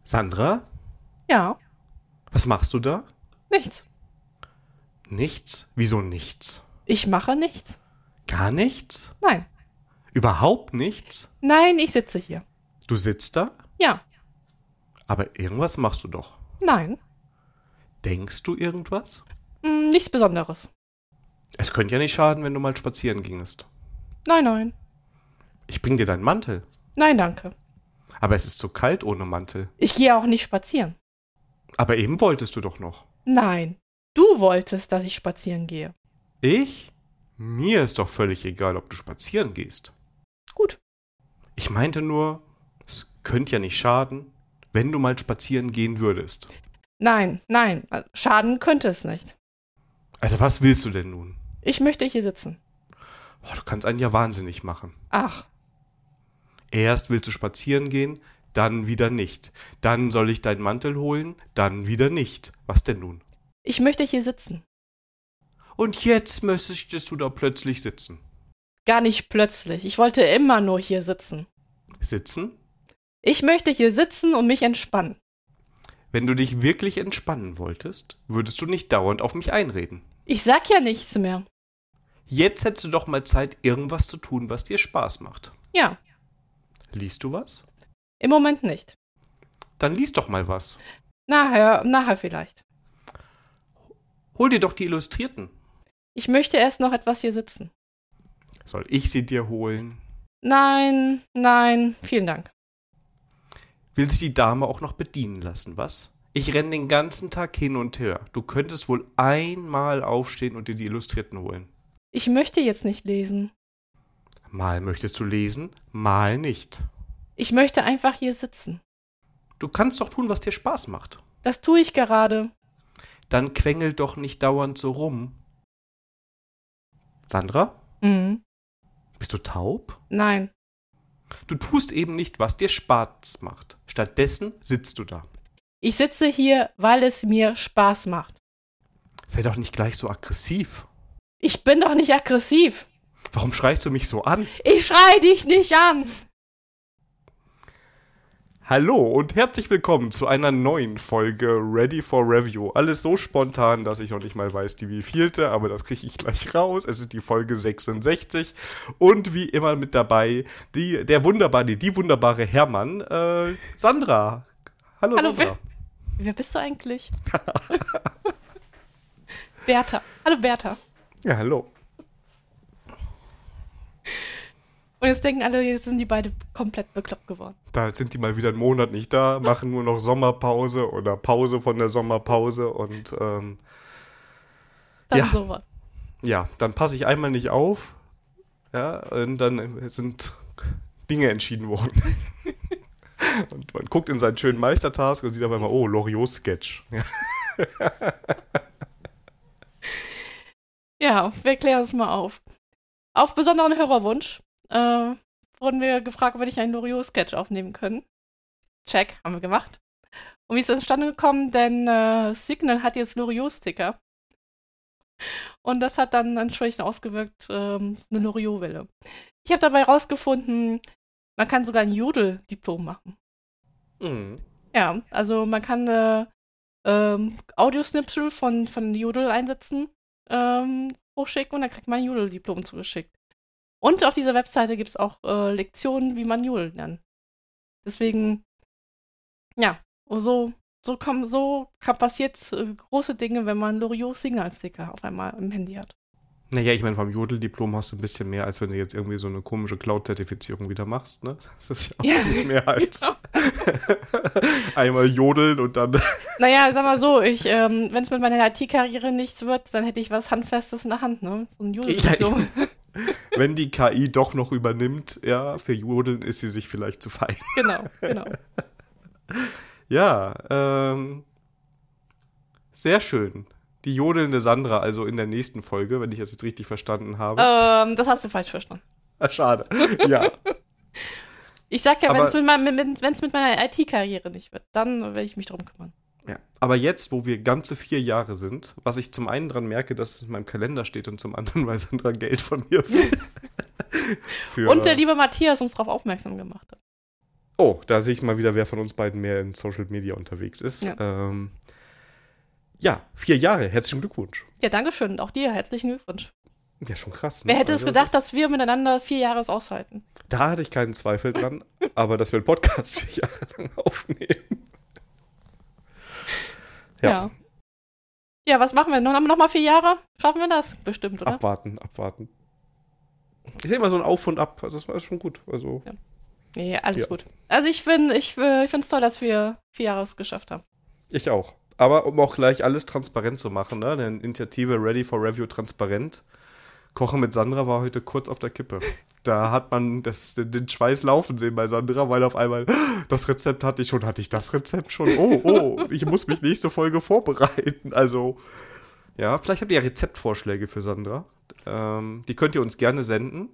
Sandra, Ja, was machst du da? nichts. Nichts? Wieso nichts? Ich mache nichts. Gar nichts? Nein. Überhaupt nichts? Nein, ich sitze hier. Du sitzt da? Ja. Aber irgendwas machst du doch. Nein. Denkst du irgendwas? Nichts Besonderes. Es könnte ja nicht schaden, wenn du mal spazieren gingest. Nein, nein. Ich bring dir deinen Mantel. Nein, danke. Aber es ist zu kalt ohne Mantel. Ich gehe auch nicht spazieren. Aber eben wolltest du doch noch. Nein. Du wolltest, dass ich spazieren gehe. Ich? Mir ist doch völlig egal, ob du spazieren gehst. Gut. Ich meinte nur, es könnte ja nicht schaden, wenn du mal spazieren gehen würdest. Nein, nein. Schaden könnte es nicht. Also was willst du denn nun? Ich möchte hier sitzen. Boah, du kannst einen ja wahnsinnig machen. Ach, Erst willst du spazieren gehen, dann wieder nicht. Dann soll ich deinen Mantel holen, dann wieder nicht. Was denn nun? ich möchte hier sitzen. Und jetzt möchtest du da plötzlich sitzen. Gar nicht plötzlich. Ich wollte immer nur hier sitzen. Sitzen? Ich möchte hier sitzen und mich entspannen. Wenn du dich wirklich entspannen wolltest, würdest du nicht dauernd auf mich einreden. Ich sag ja nichts mehr. Jetzt hättest du doch mal Zeit, irgendwas zu tun, was dir Spaß macht. Ja, Liest du was? im Moment nicht. Dann lies doch mal was. Nachher vielleicht. Hol dir doch die Illustrierten. Ich möchte erst noch etwas hier sitzen. Soll ich sie dir holen? Nein, nein, vielen Dank. Will sich die Dame auch noch bedienen lassen, was? Ich renne den ganzen Tag hin und her. Du könntest wohl einmal aufstehen und dir die Illustrierten holen. Ich möchte jetzt nicht lesen. Mal möchtest du lesen, mal nicht. Ich möchte einfach hier sitzen. Du kannst doch tun, was dir Spaß macht. Das tue ich gerade. Dann quengel doch nicht dauernd so rum. Sandra, Mhm. bist du taub? Nein. Du tust eben nicht, was dir Spaß macht. Stattdessen sitzt du da. Ich sitze hier, weil es mir Spaß macht. Sei doch nicht gleich so aggressiv. Ich bin doch nicht aggressiv. Warum schreist du mich so an? Ich schrei dich nicht an. Hallo und herzlich willkommen zu einer neuen Folge Ready for Review. Alles so spontan, dass ich noch nicht mal weiß, die wievielte, aber das kriege ich gleich raus. Es ist die Folge 66 und wie immer mit dabei die wunderbare Hermann, Sandra. Hallo Sandra. Wer bist du eigentlich? Bertha. Hallo Bertha. Ja, hallo. Und jetzt denken alle, jetzt sind die beide komplett bekloppt geworden. Da sind die mal wieder einen Monat nicht da, machen nur noch Sommerpause oder Pause von der Sommerpause und Dann ja. sowas. Ja, dann passe ich einmal nicht auf, ja, und dann sind Dinge entschieden worden. Und man guckt in seinen schönen Meistertask und sieht auf einmal, oh, Loriot-Sketch. Ja. Ja, wir klären es mal auf. Auf besonderen Hörerwunsch wurden wir gefragt, ob wir nicht einen Loriot-Sketch aufnehmen können. Check, haben wir gemacht. Und wie ist das zustande gekommen? Denn Signal hat jetzt Loriot-Sticker. Und das hat dann entsprechend ausgewirkt eine Loriot-Welle. Ich habe dabei rausgefunden, man kann sogar ein Jodel-Diplom machen. Mhm. Ja, also man kann Audiosnipsel von Jodel einsetzen, hochschicken und dann kriegt man ein Jodel-Diplom zugeschickt. Und auf dieser Webseite gibt es auch Lektionen, wie man Jodel lernt. Deswegen, ja, passiert große Dinge, wenn man Loriot-Signal-Sticker auf einmal im Handy hat. Naja, ich meine, vom Jodel-Diplom hast du ein bisschen mehr, als wenn du jetzt irgendwie so eine komische Cloud-Zertifizierung wieder machst, ne? Das ist ja auch nicht mehr als einmal jodeln und dann. Naja, sag mal so, wenn es mit meiner IT-Karriere nichts wird, dann hätte ich was Handfestes in der Hand, ne? So ein Jodel-Diplom. Ja, wenn die KI doch noch übernimmt, ja, für Jodeln ist sie sich vielleicht zu fein. Genau. Ja, sehr schön. Die jodelnde Sandra, also in der nächsten Folge, wenn ich das jetzt richtig verstanden habe. Das hast du falsch verstanden. Schade, ja. Ich sag ja, wenn es mit meiner IT-Karriere nicht wird, dann werde ich mich drum kümmern. Ja. Aber jetzt, wo wir ganze 4 Jahre sind, was ich zum einen dran merke, dass es in meinem Kalender steht und zum anderen, weil Sandra Geld von mir will. Und der liebe Matthias uns darauf aufmerksam gemacht hat. Oh, da sehe ich mal wieder, wer von uns beiden mehr in Social Media unterwegs ist. Ja. Ja, 4 Jahre. Herzlichen Glückwunsch. Ja, danke schön. Auch dir herzlichen Glückwunsch. Ja, schon krass. Ne? Wer hätte es gedacht, dass wir miteinander 4 Jahre es aushalten? Da hatte ich keinen Zweifel dran, aber dass wir einen Podcast 4 Jahre lang aufnehmen. Ja. Ja, was machen wir? Noch mal 4 Jahre? Schaffen wir das? Bestimmt, oder? Abwarten. Ich sehe immer so ein Auf und Ab. Also, das war schon gut. Also. Ja. Nee, alles gut. Also, ich finde es toll, dass wir 4 Jahre es geschafft haben. Ich auch. Aber um auch gleich alles transparent zu machen, ne? Eine Initiative Ready for Review transparent. Kochen mit Sandra war heute kurz auf der Kippe. Da hat man den Schweiß laufen sehen bei Sandra, weil auf einmal, das Rezept hatte ich schon. Hatte ich das Rezept schon? Oh, ich muss mich nächste Folge vorbereiten. Also, ja, vielleicht habt ihr ja Rezeptvorschläge für Sandra. Die könnt ihr uns gerne senden.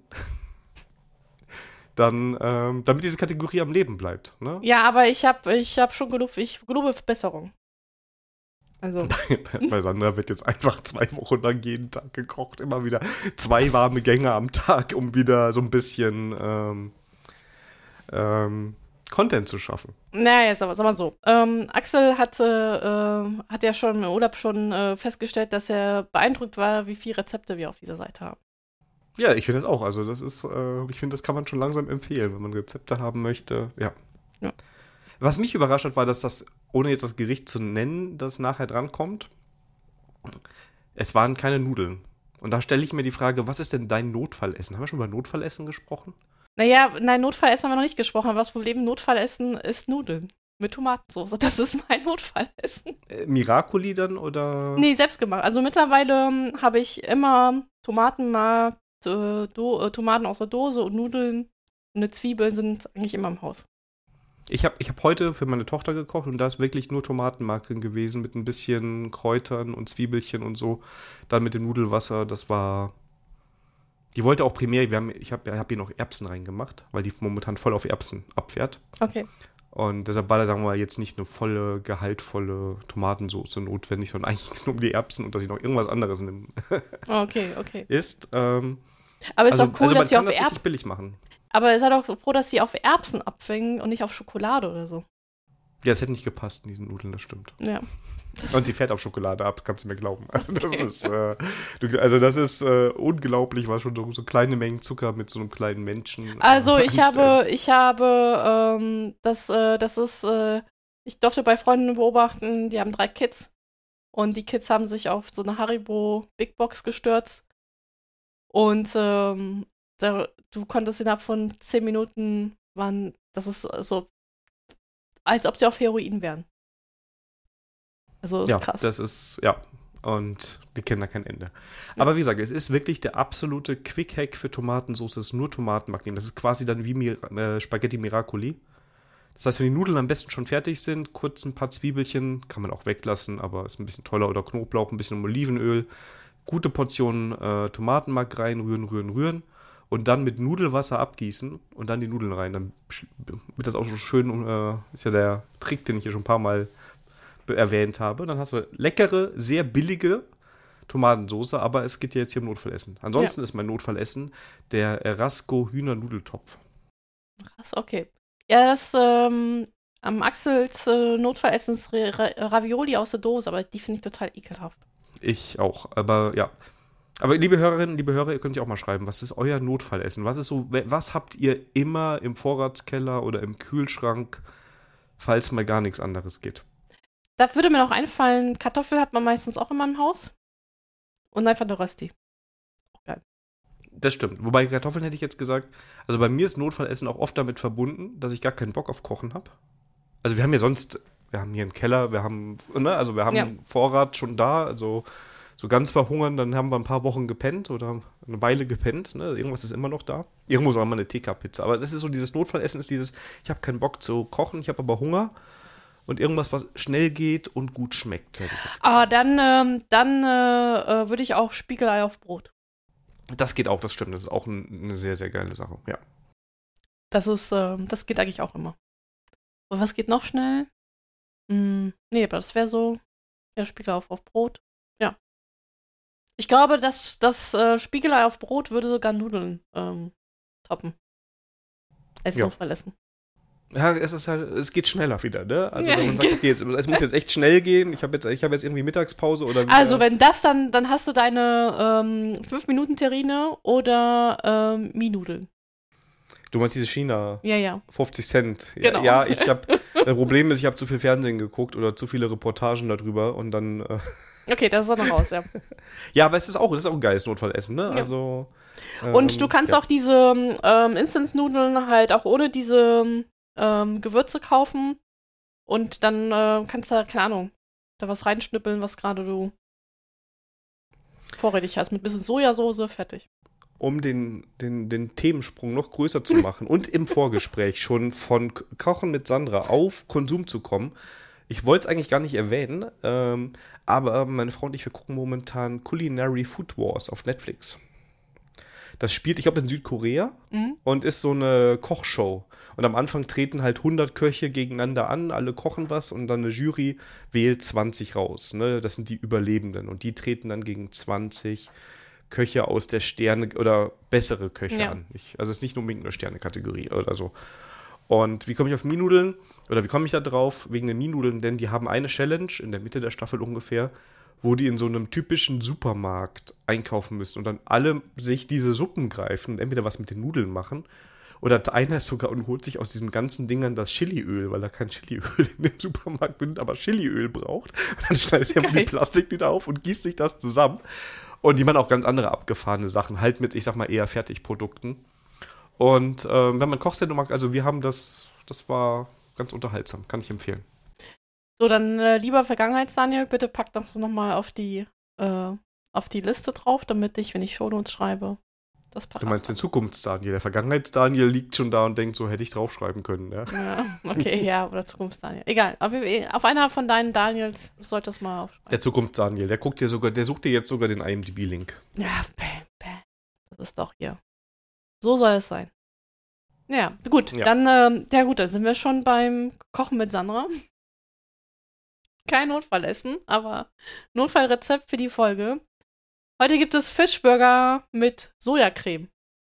Dann, damit diese Kategorie am Leben bleibt. Ne? Ja, aber ich hab schon gelobe Verbesserung. Also. Bei Sandra wird jetzt einfach 2 Wochen lang jeden Tag gekocht. Immer wieder 2 warme Gänge am Tag, um wieder so ein bisschen Content zu schaffen. Naja, sag mal so. Axel hat ja schon im Urlaub festgestellt, dass er beeindruckt war, wie viele Rezepte wir auf dieser Seite haben. Ja, ich finde das auch. Also das ist, ich finde, das kann man schon langsam empfehlen, wenn man Rezepte haben möchte. Ja. Was mich überrascht hat, war, dass das, ohne jetzt das Gericht zu nennen, das nachher drankommt, es waren keine Nudeln. Und da stelle ich mir die Frage, was ist denn dein Notfallessen? Haben wir schon über Notfallessen gesprochen? Naja, nein, Notfallessen haben wir noch nicht gesprochen, aber das Problem Notfallessen ist Nudeln mit Tomatensauce. Das ist mein Notfallessen. Miracoli dann oder? Nee, selbst gemacht. Also mittlerweile habe ich immer Tomatenmark, Tomaten aus der Dose und Nudeln und eine Zwiebeln sind eigentlich immer im Haus. Ich hab heute für meine Tochter gekocht und da ist wirklich nur Tomatenmark drin gewesen mit ein bisschen Kräutern und Zwiebelchen und so. Dann mit dem Nudelwasser, das war. Die wollte auch primär, ich hab hier noch Erbsen reingemacht, weil die momentan voll auf Erbsen abfährt. Okay. Und deshalb war da, sagen wir mal, jetzt nicht eine volle, gehaltvolle Tomatensauce notwendig, sondern eigentlich nur um die Erbsen und dass ich noch irgendwas anderes Okay. isst. Aber ist doch cool, dass sie auf das richtig billig machen. Aber sei doch froh, dass sie auf Erbsen abfängen und nicht auf Schokolade oder so. Ja, es hätte nicht gepasst in diesen Nudeln, das stimmt. Ja. Und sie fährt auf Schokolade ab, kannst du mir glauben. Also das ist unglaublich, was schon so kleine Mengen Zucker mit so einem kleinen Menschen. Also ich durfte bei Freunden beobachten, die haben 3 Kids und die Kids haben sich auf so eine Haribo Big Box gestürzt und du konntest innerhalb von 10 Minuten das ist so, als ob sie auf Heroin wären. Also ist krass. Das ist, und die kennen da kein Ende. Aber wie gesagt, es ist wirklich der absolute Quick-Hack für Tomatensauce. Es ist nur Tomatenmark nehmen. Das ist quasi dann wie Spaghetti Miracoli. Das heißt, wenn die Nudeln am besten schon fertig sind, kurz ein paar Zwiebelchen, kann man auch weglassen, aber ist ein bisschen toller, oder Knoblauch, ein bisschen Olivenöl, gute Portionen Tomatenmark rein, rühren und dann mit Nudelwasser abgießen und dann die Nudeln rein. Dann wird das auch so schön, ist ja der Trick, den ich hier schon ein paar Mal erwähnt habe. Dann hast du leckere, sehr billige Tomatensauce, aber es geht ja jetzt hier um Notfallessen. Ansonsten ist mein Notfallessen der Erasco Hühnernudeltopf. Krass, okay. Ja, das am Axels Notfallessen ist Ravioli aus der Dose, aber die finde ich total ekelhaft. Ich auch, aber ja. Aber liebe Hörerinnen, liebe Hörer, ihr könnt ja auch mal schreiben, was ist euer Notfallessen? Was habt ihr immer im Vorratskeller oder im Kühlschrank, falls mal gar nichts anderes geht? Da würde mir noch einfallen, Kartoffel hat man meistens auch immer im Haus. Und einfach eine Rösti. Geil. Das stimmt. Wobei Kartoffeln hätte ich jetzt gesagt, also bei mir ist Notfallessen auch oft damit verbunden, dass ich gar keinen Bock auf Kochen habe. Also wir haben hier einen Keller, wir haben Vorrat schon da, also so ganz verhungern, dann haben wir ein paar Wochen gepennt oder eine Weile gepennt, ne? Irgendwas ist immer noch da. Irgendwo ist auch immer eine TK-Pizza. Aber das ist so, dieses Notfallessen ist dieses, ich habe keinen Bock zu kochen, ich habe aber Hunger. Und irgendwas, was schnell geht und gut schmeckt, hätte ich jetzt gesagt. Dann würde ich auch Spiegelei auf Brot. Das geht auch, das stimmt. Das ist auch eine sehr, sehr geile Sache, ja. Das geht eigentlich auch immer. Und was geht noch schnell? Nee, aber das wäre so, ja, Spiegelei auf Brot. Ja. Ich glaube, das Spiegelei auf Brot würde sogar Nudeln toppen. Notfallessen. Ja, es ist halt, es geht schneller wieder, ne? Also Ja, wenn man sagt, es muss jetzt echt schnell gehen. Ich habe jetzt irgendwie Mittagspause oder wieder. Also wenn das dann hast du deine 5-Minuten-Terrine oder Minudeln. Du meinst diese China Ja. 50 Cent. Ja, Genau. ja, das Problem ist, ich habe zu viel Fernsehen geguckt oder zu viele Reportagen darüber und dann. Okay, das ist dann noch raus, ja. Ja, aber das ist auch ein geiles Notfallessen, ne? Ja. Also. Und du kannst ja. auch diese Instant-Nudeln halt auch ohne diese Gewürze kaufen. Und dann kannst du, keine Ahnung, da was reinschnippeln, was gerade du vorrätig hast. Mit ein bisschen Sojasauce, fertig. Um den Themensprung noch größer zu machen und im Vorgespräch schon von Kochen mit Sandra auf Konsum zu kommen. Ich wollte es eigentlich gar nicht erwähnen, aber meine Frau und ich, wir gucken momentan Culinary Food Wars auf Netflix. Das spielt, ich glaube, in Südkorea und ist so eine Kochshow. Und am Anfang treten halt 100 Köche gegeneinander an, alle kochen was und dann eine Jury wählt 20 raus. Ne? Das sind die Überlebenden und die treten dann gegen 20 Köche aus der Sterne- oder bessere Köche an. Also es ist nicht nur eine Sterne-Kategorie oder so. Und wie komme ich auf Minudeln? Oder wie komme ich da drauf? Wegen den Minudeln, denn die haben eine Challenge in der Mitte der Staffel ungefähr, wo die in so einem typischen Supermarkt einkaufen müssen und dann alle sich diese Suppen greifen und entweder was mit den Nudeln machen oder einer ist sogar und holt sich aus diesen ganzen Dingern das Chiliöl, weil er kein Chiliöl in dem Supermarkt findet, aber Chiliöl braucht. Und dann schneidet er die Plastik wieder auf und gießt sich das zusammen. Und die machen auch ganz andere abgefahrene Sachen, halt mit, ich sag mal, eher Fertigprodukten. Und wenn man Kochsendung mag, also wir haben das war ganz unterhaltsam, kann ich empfehlen. So, dann lieber Vergangenheits-Daniel, bitte pack das nochmal auf die Liste drauf, damit ich, wenn ich Shownotes schreibe, das parat Du meinst den Zukunfts-Daniel. Der Vergangenheits-Daniel liegt schon da und denkt so, hätte ich draufschreiben können, ja. Ja, okay, ja, oder Zukunfts-Daniel. Egal, auf einer von deinen Daniels solltest du mal aufschreiben. Der Zukunfts-Daniel, der sucht dir jetzt sogar den IMDb-Link. Ja, das ist doch hier. So soll es sein. Ja, gut, Ja. dann sind wir schon beim Kochen mit Sandra. Kein Notfallessen, aber Notfallrezept für die Folge. Heute gibt es Fischburger mit Sojacreme.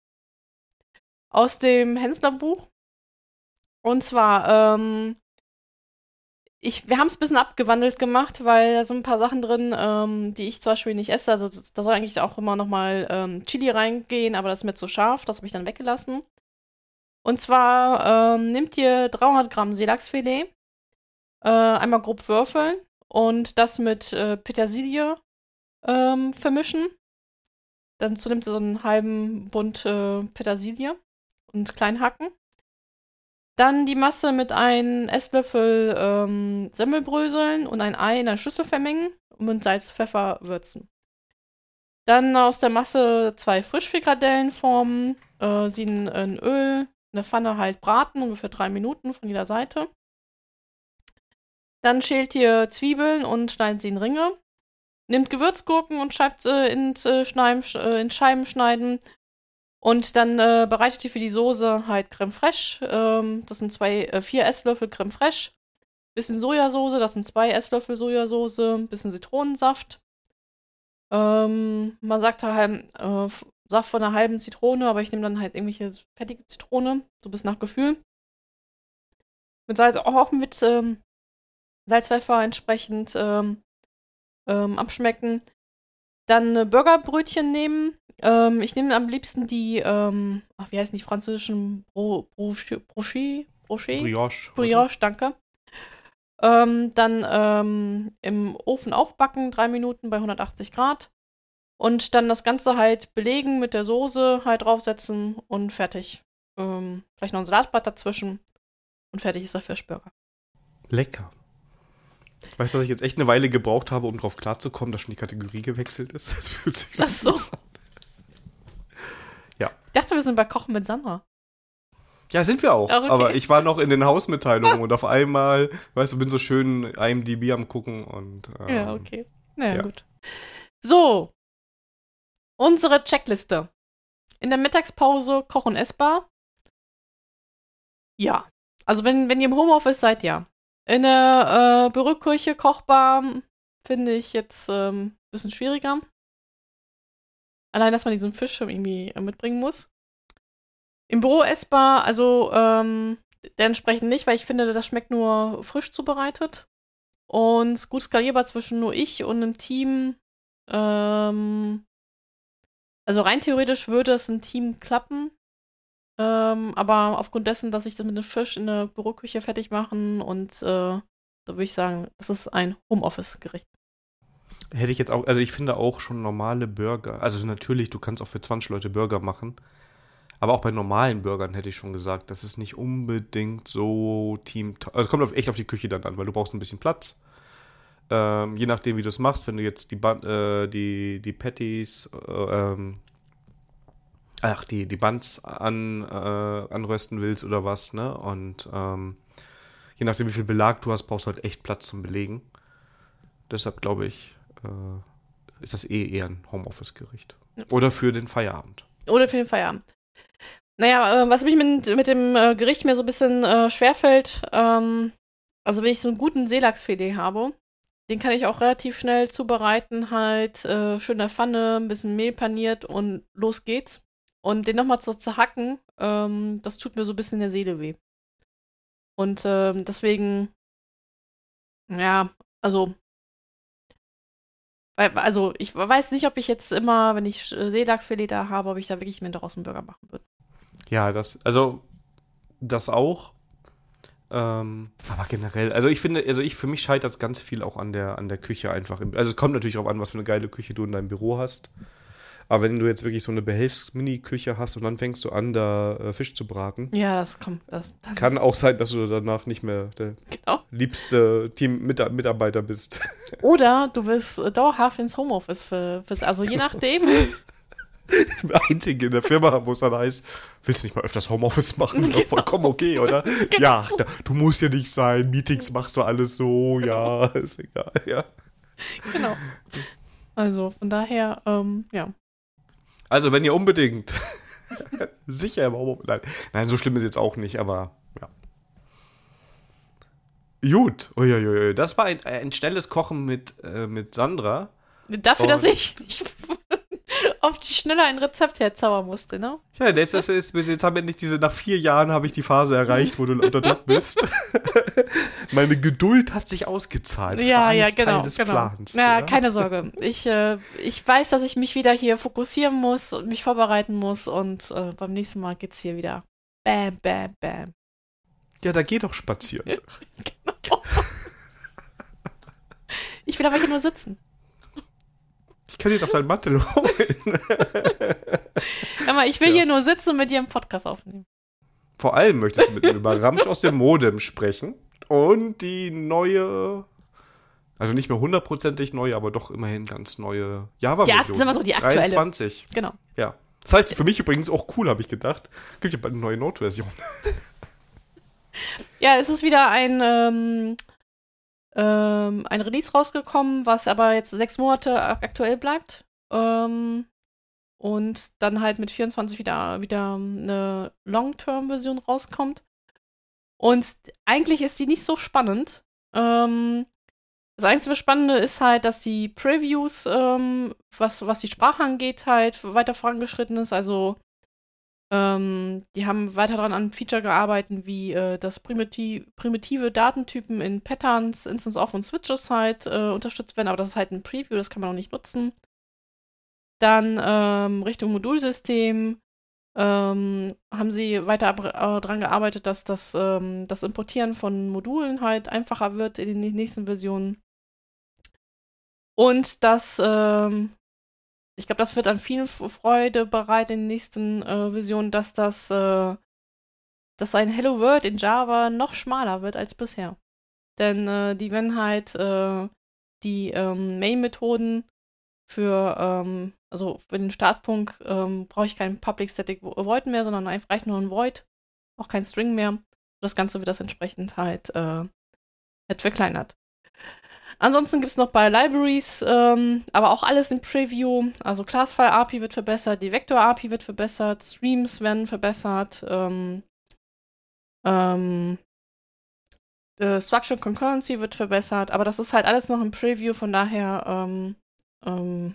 Aus dem Hensler-Buch. Und zwar, wir haben es ein bisschen abgewandelt gemacht, weil da sind ein paar Sachen drin, die ich zum Beispiel nicht esse. Also da soll eigentlich auch immer noch mal Chili reingehen, aber das ist mir zu scharf. Das habe ich dann weggelassen. Und zwar nehmt ihr 300 Gramm Seelachsfilet, einmal grob würfeln und das mit Petersilie vermischen. Dazu nehmt ihr so einen halben Bund Petersilie und klein hacken. Dann die Masse mit einem Esslöffel Semmelbröseln und ein Ei in einer Schüssel vermengen und mit Salz, Pfeffer würzen. Dann aus der Masse 2 Frischfrikadellen formen, sie in Öl, in der Pfanne halt braten, ungefähr 3 Minuten von jeder Seite. Dann schält ihr Zwiebeln und schneidet sie in Ringe. Nehmt Gewürzgurken und schreibt sie in Scheiben schneiden. Und dann bereitet ihr für die Soße halt Crème Fraiche. Das sind 4 Esslöffel Crème Fraiche. Bisschen Sojasauce, das sind 2 Esslöffel Sojasauce. Bisschen Zitronensaft. Man sagt da Saft von einer halben Zitrone, aber ich nehme dann halt irgendwelche fettige Zitrone. So bis nach Gefühl. Mit Salz, auch mit Salz, Pfeffer entsprechend abschmecken. Dann Burgerbrötchen nehmen. Ich nehme am liebsten die, wie heißen die französischen Brioche, danke. Dann im Ofen aufbacken, 3 Minuten bei 180 Grad. Und dann das Ganze halt belegen mit der Soße halt draufsetzen und fertig. Vielleicht noch ein Salatblatt dazwischen und fertig ist der Fischburger. Lecker. Weißt du, dass ich jetzt echt eine Weile gebraucht habe, um drauf klarzukommen, dass schon die Kategorie gewechselt ist? Das fühlt sich so. Ach so. an. Ja. Ich dachte, wir sind bei Kochen mit Sandra. Ja, sind wir auch. Okay. Aber ich war noch in den Hausmitteilungen und auf einmal, weißt du, bin so schön IMDb am gucken und. Ja, okay. Naja, ja. gut. So. Unsere Checkliste. In der Mittagspause kochen essbar. Ja. Also wenn ihr im Homeoffice seid, ja. In der Büroküche kochbar finde ich jetzt ein bisschen schwieriger. Allein, dass man diesen Fisch irgendwie mitbringen muss. Im Büro essbar, also Dementsprechend nicht, weil ich finde, das schmeckt nur frisch zubereitet. Und ist gut skalierbar zwischen nur ich und einem Team. Also rein theoretisch würde es ein Team klappen. Aber aufgrund dessen, dass ich das mit dem Fisch in der Büroküche fertig machen und da würde ich sagen, das ist ein Homeoffice-Gericht. Hätte ich jetzt auch, also ich finde auch schon normale Burger, also natürlich, du kannst auch für 20 Leute Burger machen, aber auch bei normalen Burgern hätte ich schon gesagt, das ist nicht unbedingt so also kommt echt auf die Küche dann an, weil du brauchst ein bisschen Platz. Je nachdem, wie du es machst, wenn du jetzt die Patties, die Buns anrösten willst oder was, ne? Und je nachdem, wie viel Belag du hast, brauchst du halt echt Platz zum Belegen. Deshalb glaube ich, ist das eher ein Homeoffice-Gericht. Oder für den Feierabend. Oder für den Feierabend. Naja, was mich mit dem Gericht mir so ein bisschen schwerfällt, also wenn ich so einen guten Seelachsfilet habe, den kann ich auch relativ schnell zubereiten, halt schön in der Pfanne, ein bisschen Mehl paniert und los geht's. Und den nochmal zu zerhacken, das tut mir so ein bisschen in der Seele weh. Und deswegen, ja, also ich weiß nicht, ob ich jetzt immer, wenn ich Seelachsfilet da habe, ob ich da wirklich mir daraus einen Burger machen würde. Ja, das auch. Aber generell, also ich finde, für mich scheitert es ganz viel auch an der Küche einfach. Also es kommt natürlich auch an, was für eine geile Küche du in deinem Büro hast. Aber wenn du jetzt wirklich so eine Behelfs-Mini-Küche hast und dann fängst du an, da Fisch zu braten. Ja, das kommt. Das kann auch sein, dass du danach nicht mehr der liebste Team-Mitarbeiter bist. Oder du willst dauerhaft ins Homeoffice also je nachdem. Der Einzige in der Firma, wo es dann heißt, willst du nicht mal öfters Homeoffice machen? Genau. Vollkommen okay, oder? Genau. Ja, du musst ja nicht sein. Meetings machst du alles so, genau. Ja, ist egal, ja. Genau. Also von daher, ja. Also wenn ihr unbedingt sicher im Homeoffice, nein, so schlimm ist jetzt auch nicht, aber ja. Gut, uiuiui, das war ein schnelles Kochen mit Sandra. Dafür, dass ich nicht auf die Schnelle ein Rezept herzaubern musste, ne? Ja, jetzt haben wir nicht nach 4 Jahren habe ich die Phase erreicht, wo du unter Druck bist. Meine Geduld hat sich ausgezahlt. Das war alles Teil des Plans. Ja, keine Sorge. Ich weiß, dass ich mich wieder hier fokussieren muss und mich vorbereiten muss und beim nächsten Mal geht's hier wieder bam, bam, bam. Ja, da geh doch spazieren. Genau. Ich will aber hier nur sitzen. Ich kann dir doch deinen Mantel holen. Hör mal, ich will hier nur sitzen und mit dir einen Podcast aufnehmen. Vor allem möchtest du mit mir über Ramsch aus dem Modem sprechen und die neue, also nicht mehr 100%ig neue, aber doch immerhin ganz neue Java-Version. Ja, sind wir so die aktuelle. 23. Genau. Ja. Das heißt, für mich übrigens auch cool, habe ich gedacht. Gibt ja bald eine neue Node-Version. Ja, es ist wieder ein Release rausgekommen, was aber jetzt 6 Monate aktuell bleibt. Und dann halt mit 24 wieder eine Long-Term-Version rauskommt. Und eigentlich ist die nicht so spannend. Das einzige Spannende ist halt, dass die Previews, was die Sprache angeht, halt weiter vorangeschritten ist. Also die haben weiter daran an Feature gearbeitet, wie dass primitive Datentypen in Patterns, Instance-of und Switches halt unterstützt werden, aber das ist halt ein Preview, das kann man noch nicht nutzen. Dann Richtung Modulsystem haben sie weiter daran gearbeitet, dass das Importieren von Modulen halt einfacher wird in den nächsten Versionen. Und das ich glaube, das wird an viel Freude bereit in den nächsten Versionen, dass ein Hello World in Java noch schmaler wird als bisher. Denn die werden halt die Main-Methoden also für den Startpunkt brauche ich kein Public Static Void mehr, sondern einfach reicht nur ein Void, auch kein String mehr. Das Ganze wird das entsprechend halt verkleinert. Ansonsten gibt es noch bei Libraries, aber auch alles im Preview. Also Classfile-API wird verbessert, die Vector-API wird verbessert, Streams werden verbessert, Structured Concurrency wird verbessert, aber das ist halt alles noch im Preview, von daher kann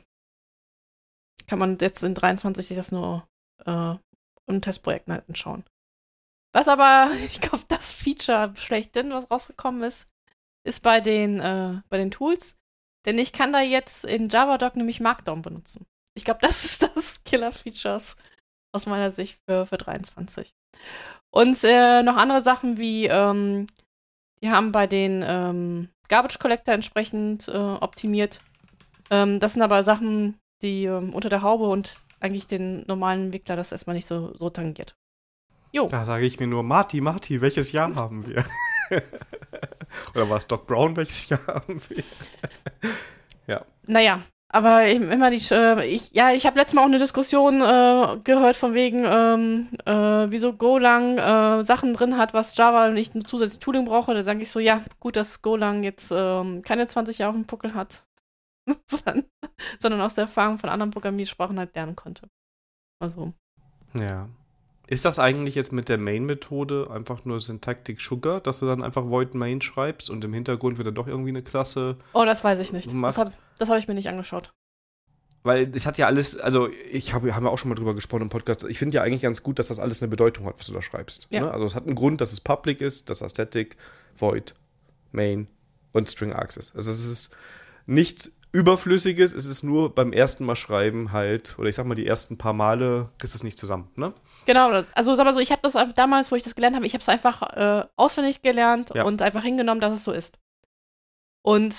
man jetzt in 23 sich das nur in Testprojekten halt anschauen. Was aber, ich glaube, das Feature schlechthin, was rausgekommen ist, ist bei den Tools. Denn ich kann da jetzt in Javadoc nämlich Markdown benutzen. Ich glaube, das ist das Killer-Features aus meiner Sicht für 23. Und noch andere Sachen wie, die haben bei den Garbage Collector entsprechend optimiert. Das sind aber Sachen, die unter der Haube und eigentlich den normalen Entwickler das erstmal nicht so tangiert. Jo. Da sage ich mir nur, Marty, welches Jahr haben wir? Oder war es Doc Brown, welches Jahr haben wir? Ja. Naja, aber immer ich habe letztes Mal auch eine Diskussion gehört von wegen, wieso Golang Sachen drin hat, was Java nicht ein zusätzliches Tooling brauche. Da sage ich so, ja, gut, dass Golang jetzt keine 20 Jahre auf dem Puckel hat, sondern aus der Erfahrung von anderen Programmiersprachen halt lernen konnte. Also. Ja. Ist das eigentlich jetzt mit der Main-Methode einfach nur Syntactic Sugar, dass du dann einfach Void Main schreibst und im Hintergrund wird dann doch irgendwie eine Klasse? Oh, das weiß ich nicht. Das hab ich mir nicht angeschaut. Weil es hat ja alles, also haben wir auch schon mal drüber gesprochen im Podcast, ich finde ja eigentlich ganz gut, dass das alles eine Bedeutung hat, was du da schreibst. Ja. Ne? Also es hat einen Grund, dass es Public ist, das Static, Void, Main und String Access. Also es ist nichts Überflüssiges, es ist nur beim ersten Mal schreiben halt, oder ich sag mal die ersten paar Male kriegst du es nicht zusammen, ne? Genau, also sag mal so, ich habe das damals, wo ich das gelernt habe, ich habe es einfach auswendig gelernt und einfach hingenommen, dass es so ist. Und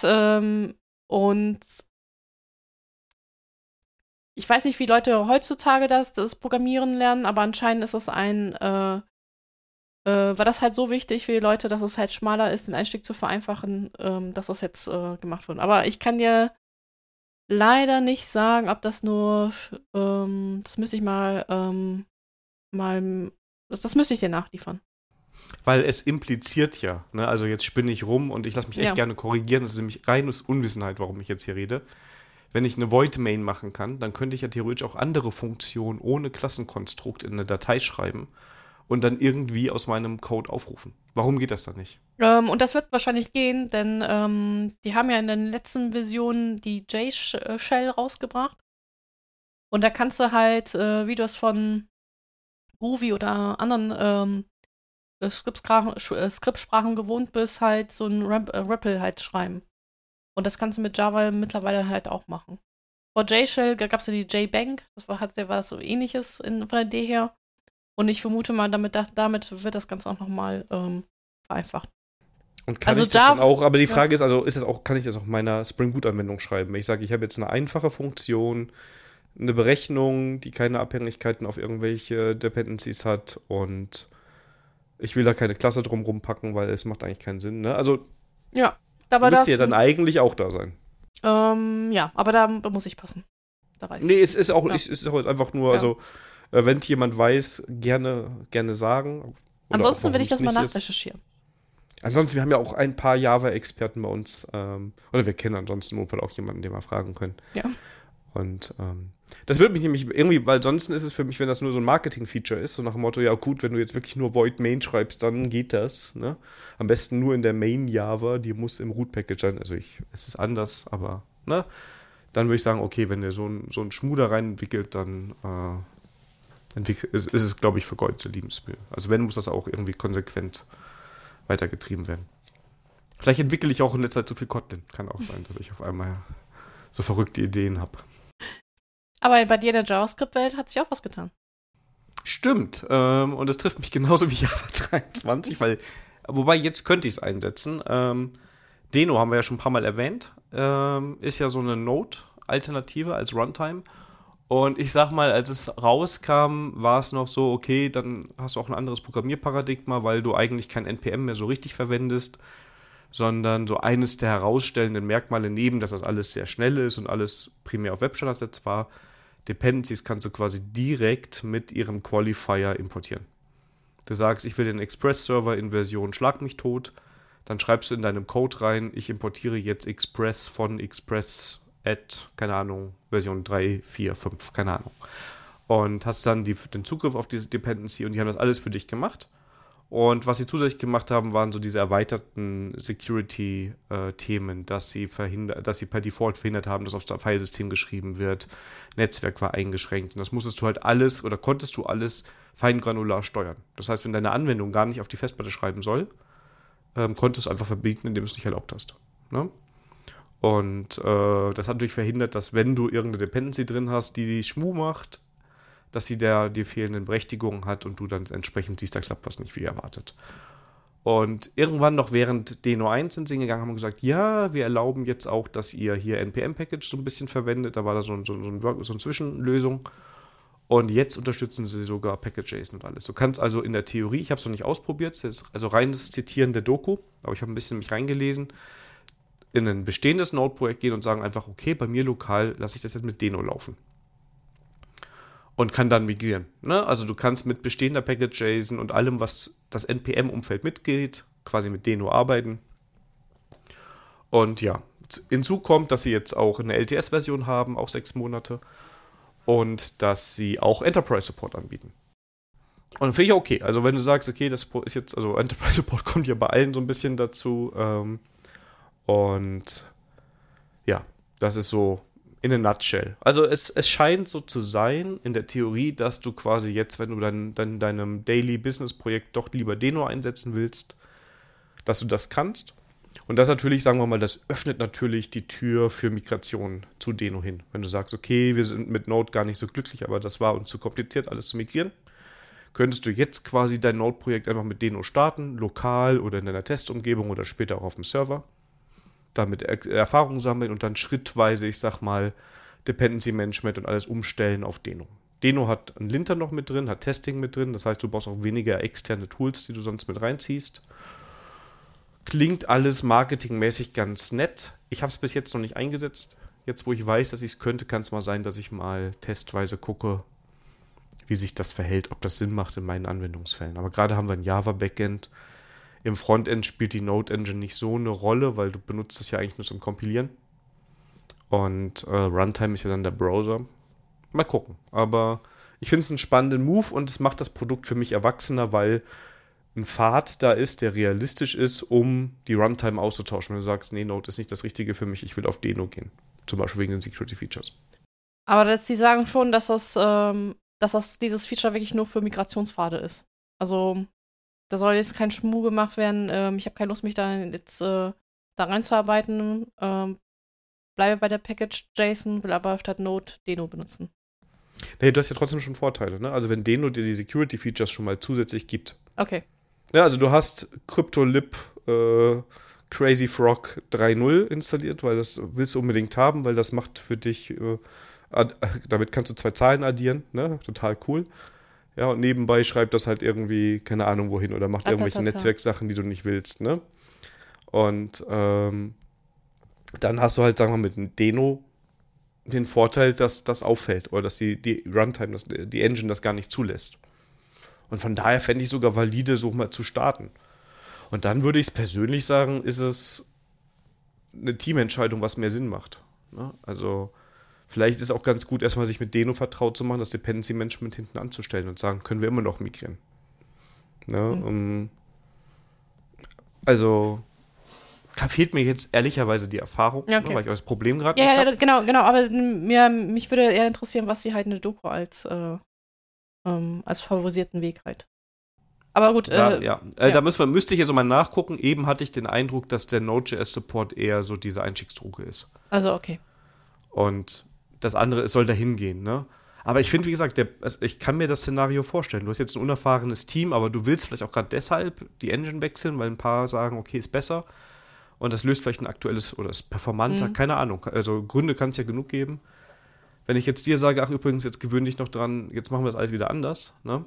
ich weiß nicht, wie Leute heutzutage das Programmieren lernen, aber anscheinend ist es war das halt so wichtig für die Leute, dass es halt schmaler ist, den Einstieg zu vereinfachen, dass das jetzt gemacht wird. Aber ich kann dir leider nicht sagen, ob das nur, das müsste ich das müsste ich dir nachliefern. Weil es impliziert ja, ne? Also jetzt spinne ich rum und ich lasse mich echt gerne korrigieren, das ist nämlich reines Unwissenheit, warum ich jetzt hier rede. Wenn ich eine Void-Main machen kann, dann könnte ich ja theoretisch auch andere Funktionen ohne Klassenkonstrukt in eine Datei schreiben und dann irgendwie aus meinem Code aufrufen. Warum geht das dann nicht? Und das wird wahrscheinlich gehen, denn die haben ja in den letzten Versionen die J-Shell rausgebracht. Und da kannst du halt, wie du es von Groovy oder anderen Skriptsprachen gewohnt bist, halt so ein REPL halt schreiben. Und das kannst du mit Java mittlerweile halt auch machen. Vor J-Shell gab es ja die JBank, das war so ähnliches von der Idee her. Und ich vermute mal, damit wird das Ganze auch nochmal vereinfacht. Und kann ich das dann auch, aber die Frage ist, also kann ich das auch in meiner Spring Boot-Anwendung schreiben? Wenn ich sage, ich habe jetzt eine einfache Funktion, eine Berechnung, die keine Abhängigkeiten auf irgendwelche Dependencies hat und ich will da keine Klasse drumrum packen, weil es macht eigentlich keinen Sinn, ne? Also ja, aber müsste ja dann eigentlich auch da sein. Ja, aber da muss ich passen. Da weiß nee, es ist auch einfach nur, also wenn jemand weiß, gerne sagen. Ansonsten will ich das mal nachrecherchieren. Ansonsten, wir haben ja auch ein paar Java-Experten bei uns, oder wir kennen ansonsten im Notfall auch jemanden, den wir fragen können. Ja. Und das würde mich nämlich irgendwie, weil sonst ist es für mich, wenn das nur so ein Marketing-Feature ist, so nach dem Motto, ja gut, wenn du jetzt wirklich nur Void Main schreibst, dann geht das, ne? Am besten nur in der Main-Java, die muss im Root-Package sein, also es ist anders, aber, ne? Dann würde ich sagen, okay, wenn ihr so ein Schmuder rein entwickelt, dann ist es, glaube ich, vergeudete Liebensmühe. Also wenn, muss das auch irgendwie konsequent weitergetrieben werden. Vielleicht entwickle ich auch in letzter Zeit zu viel Kotlin. Kann auch sein, dass ich auf einmal so verrückte Ideen habe. Aber bei dir in der JavaScript-Welt hat sich auch was getan. Stimmt. Und das trifft mich genauso wie Java 23, wobei jetzt könnte ich es einsetzen. Deno haben wir ja schon ein paar Mal erwähnt. Ist ja so eine Node-Alternative als Runtime. Und ich sag mal, als es rauskam, war es noch so, okay, dann hast du auch ein anderes Programmierparadigma, weil du eigentlich kein NPM mehr so richtig verwendest, sondern so eines der herausstellenden Merkmale neben, dass das alles sehr schnell ist und alles primär auf Webstandards setzt war, Dependencies kannst du quasi direkt mit ihrem Qualifier importieren. Du sagst, ich will den Express-Server in Version Schlag mich tot, dann schreibst du in deinem Code rein, ich importiere jetzt Express von Express keine Ahnung, Version 3, 4, 5, keine Ahnung. Und hast dann den Zugriff auf diese Dependency und die haben das alles für dich gemacht. Und was sie zusätzlich gemacht haben, waren so diese erweiterten Security-Themen, dass sie per Default verhindert haben, dass aufs Filesystem geschrieben wird. Netzwerk war eingeschränkt. Und das musstest du halt alles oder konntest du alles feingranular steuern. Das heißt, wenn deine Anwendung gar nicht auf die Festplatte schreiben soll, konntest du einfach verbieten, indem du es nicht erlaubt hast. Ne? Und das hat natürlich verhindert, dass wenn du irgendeine Dependency drin hast, die Schmuh macht, dass sie die fehlenden Berechtigungen hat und du dann entsprechend siehst, da klappt was nicht wie erwartet. Und irgendwann noch während Deno 1 sind sie gegangen, haben gesagt, ja, wir erlauben jetzt auch, dass ihr hier NPM-Package so ein bisschen verwendet. Da war da so eine Zwischenlösung. Und jetzt unterstützen sie sogar Package.json und alles. Du kannst also in der Theorie, ich habe es noch nicht ausprobiert, das ist also reines Zitieren der Doku, aber ich habe ein bisschen mich reingelesen, in ein bestehendes Node-Projekt gehen und sagen einfach, okay, bei mir lokal lasse ich das jetzt mit Deno laufen. Und kann dann migrieren. Ne? Also du kannst mit bestehender Package.json und allem, was das NPM-Umfeld mitgeht, quasi mit Deno arbeiten. Und ja, hinzu kommt, dass sie jetzt auch eine LTS-Version haben, auch 6 Monate. Und dass sie auch Enterprise-Support anbieten. Und finde ich okay. Also wenn du sagst, okay, das ist jetzt, also Enterprise-Support kommt ja bei allen so ein bisschen dazu. Und ja, das ist so in a nutshell. Also es scheint so zu sein, in der Theorie, dass du quasi jetzt, wenn du deinem Daily-Business-Projekt doch lieber Deno einsetzen willst, dass du das kannst. Und das natürlich, sagen wir mal, das öffnet natürlich die Tür für Migration zu Deno hin. Wenn du sagst, okay, wir sind mit Node gar nicht so glücklich, aber das war uns zu kompliziert, alles zu migrieren, könntest du jetzt quasi dein Node-Projekt einfach mit Deno starten, lokal oder in deiner Testumgebung oder später auch auf dem Server. Damit Erfahrung sammeln und dann schrittweise, ich sag mal, Dependency Management und alles umstellen auf Deno. Deno hat einen Linter noch mit drin, hat Testing mit drin, das heißt, du brauchst auch weniger externe Tools, die du sonst mit reinziehst. Klingt alles marketingmäßig ganz nett. Ich habe es bis jetzt noch nicht eingesetzt. Jetzt, wo ich weiß, dass ich es könnte, kann es mal sein, dass ich mal testweise gucke, wie sich das verhält, ob das Sinn macht in meinen Anwendungsfällen. Aber gerade haben wir ein Java-Backend. Im Frontend spielt die Node-Engine nicht so eine Rolle, weil du benutzt es ja eigentlich nur zum Kompilieren. Und Runtime ist ja dann der Browser. Mal gucken. Aber ich finde es einen spannenden Move und es macht das Produkt für mich erwachsener, weil ein Pfad da ist, der realistisch ist, um die Runtime auszutauschen. Wenn du sagst, nee, Node ist nicht das Richtige für mich, ich will auf Deno gehen. Zum Beispiel wegen den Security-Features. Aber sie sagen schon, dass dieses Feature wirklich nur für Migrationspfade ist. Also da soll jetzt kein Schmuh gemacht werden. Ich habe keine Lust, mich da jetzt da reinzuarbeiten. Bleibe bei der Package.json, will aber statt Node Deno benutzen. Nee, du hast ja trotzdem schon Vorteile, ne? Also wenn Deno dir die Security-Features schon mal zusätzlich gibt. Okay. Ja, also du hast CryptoLib Crazy Frog 3.0 installiert, weil das willst du unbedingt haben, weil das macht für dich, damit kannst du 2 Zahlen addieren, ne? Total cool. Ja, und nebenbei schreibt das halt irgendwie, keine Ahnung wohin, oder macht irgendwelche Netzwerksachen, die du nicht willst, ne? Und dann hast du halt, sagen wir mal, mit einem Deno den Vorteil, dass das auffällt, oder dass die Runtime, die Engine das gar nicht zulässt. Und von daher fände ich sogar valide, so mal zu starten. Und dann würde ich es persönlich sagen, ist es eine Teamentscheidung, was mehr Sinn macht. Ne? Also vielleicht ist es auch ganz gut, erstmal sich mit Deno vertraut zu machen, das Dependency Management hinten anzustellen und sagen, können wir immer noch migrieren. Ne? Also fehlt mir jetzt ehrlicherweise die Erfahrung, ja, okay. Ne, weil ich das Problem gerade nicht habe. Ja, genau, aber mich würde eher interessieren, was sie halt in der Doku als favorisierten Weg halt. Aber gut. Da müsste ich jetzt so mal nachgucken. Eben hatte ich den Eindruck, dass der Node.js-Support eher so diese Einstiegsdroge ist. Also, okay. Und das andere, es soll dahin gehen, ne? Aber ich finde, wie gesagt, ich kann mir das Szenario vorstellen. Du hast jetzt ein unerfahrenes Team, aber du willst vielleicht auch gerade deshalb die Engine wechseln, weil ein paar sagen, okay, ist besser. Und das löst vielleicht ein aktuelles oder ist performanter, keine Ahnung. Also Gründe kann es ja genug geben. Wenn ich jetzt dir sage, ach übrigens, jetzt gewöhn dich noch dran, jetzt machen wir das alles wieder anders, ne?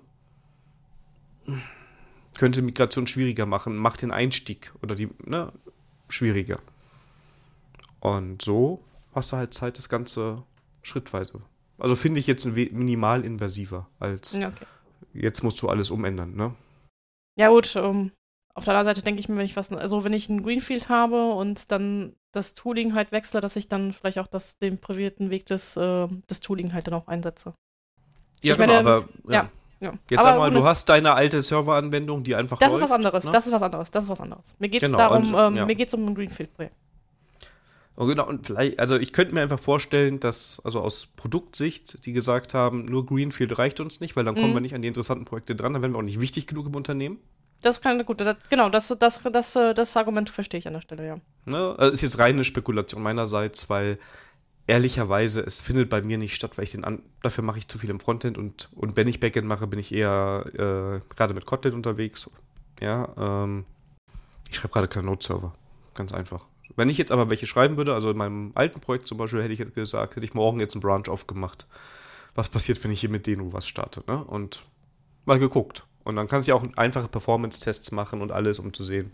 Könnte Migration schwieriger machen, macht den Einstieg oder schwieriger. Und so hast du halt Zeit, das Ganze schrittweise. Also finde ich jetzt minimal invasiver als jetzt musst du alles umändern, ne? Ja gut, auf der anderen Seite denke ich mir, wenn ich einen Greenfield habe und dann das Tooling halt wechsle, dass ich dann vielleicht auch den präferierten Weg des Tooling halt dann auch einsetze. Ja, genau, aber Ja. Jetzt Aber sag mal, du hast deine alte Serveranwendung, die einfach das läuft. ist was anderes, ne? das ist was anderes, das ist was anderes. Mir geht es Genau, darum, und, ja. mir geht es um ein Greenfield-Projekt. Und genau, und vielleicht, also ich könnte mir einfach vorstellen, dass, also aus Produktsicht, die gesagt haben, nur Greenfield reicht uns nicht, weil dann kommen wir nicht an die interessanten Projekte dran, dann werden wir auch nicht wichtig genug im Unternehmen. Das kann, gut, genau, das Argument verstehe ich an der Stelle, ja. Ne? Also ist jetzt reine Spekulation meinerseits, weil ehrlicherweise, es findet bei mir nicht statt, weil dafür mache ich zu viel im Frontend und wenn ich Backend mache, bin ich eher gerade mit Kotlin unterwegs. Ja, ich schreibe gerade keinen Node-Server. Ganz einfach. Wenn ich jetzt aber welche schreiben würde, also in meinem alten Projekt zum Beispiel, hätte ich jetzt gesagt, hätte ich morgen jetzt einen Branch aufgemacht. Was passiert, wenn ich hier mit Deno was starte, ne? Und mal geguckt. Und dann kannst du ja auch einfache Performance-Tests machen und alles, um zu sehen,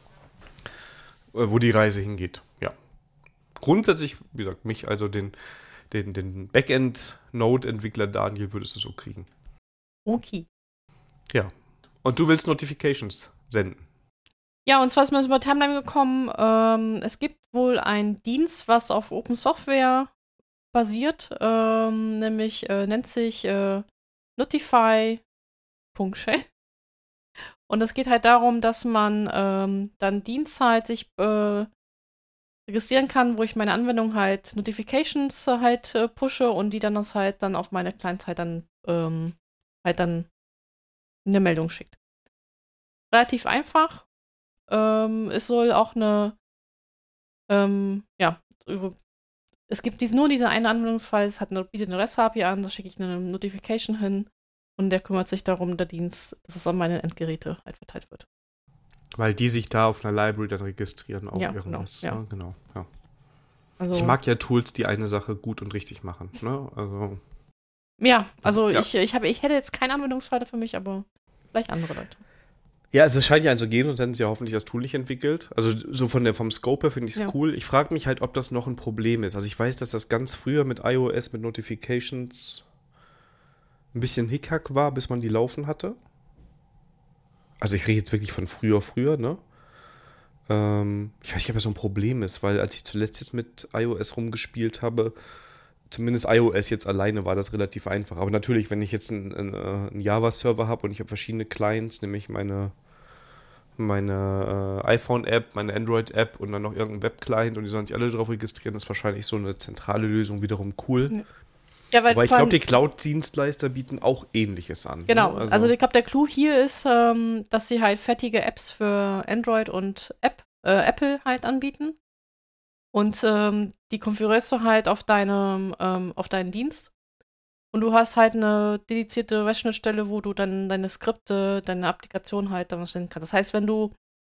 wo die Reise hingeht. Ja. Grundsätzlich, wie gesagt, mich, also den Backend-Node-Entwickler Daniel würdest du so kriegen. Okay. Ja. Und du willst Notifications senden. Ja, und zwar ist mir über Timeline gekommen, es gibt wohl einen Dienst, was auf Open Software basiert, nämlich nennt sich Notify.shell. Und es geht halt darum, dass man dann Dienst halt sich registrieren kann, wo ich meine Anwendung halt Notifications halt pushe und die dann das halt dann auf meine Clients halt dann eine Meldung schickt. Relativ einfach. Es soll auch es gibt nur diesen einen Anwendungsfall, es bietet eine REST-API an, da schicke ich eine Notification hin und der kümmert sich darum, der Dienst, dass es an meine Endgeräte halt verteilt wird. Weil die sich da auf einer Library dann registrieren auf Ja, irgendwas. genau, ja. Ne? Genau, ja. Also, Ich mag ja Tools, die eine Sache gut und richtig machen. Ne? Also, ja, also ja. ich hätte jetzt keinen Anwendungsfall für mich, aber vielleicht andere Leute. Ja, also es scheint ja einen zu geben, sonst hätten sie ja hoffentlich das Tool nicht entwickelt. Also so vom Scope her finde ich es cool. Ich frage mich halt, ob das noch ein Problem ist. Also ich weiß, dass das ganz früher mit iOS, mit Notifications ein bisschen Hickhack war, bis man die laufen hatte. Also ich rede jetzt wirklich von früher, ne? Ich weiß nicht, ob das so ein Problem ist, weil als ich zuletzt jetzt mit iOS rumgespielt habe, zumindest iOS jetzt alleine war das relativ einfach. Aber natürlich, wenn ich jetzt einen Java-Server habe und ich habe verschiedene Clients, nämlich meine iPhone-App, meine Android-App und dann noch irgendein Web-Client und die sollen sich alle drauf registrieren, ist wahrscheinlich so eine zentrale Lösung wiederum cool. Ja, aber ich glaube, die Cloud-Dienstleister bieten auch Ähnliches an. Genau, Ne? also ich glaube, der Clou hier ist, dass sie halt fertige Apps für Android und Apple halt anbieten. Und die konfigurierst du halt auf deinen Dienst. Und du hast halt eine dedizierte REST-Schnittstelle, wo du dann deine Skripte, deine Applikation halt dann stellen kannst. Das heißt, wenn du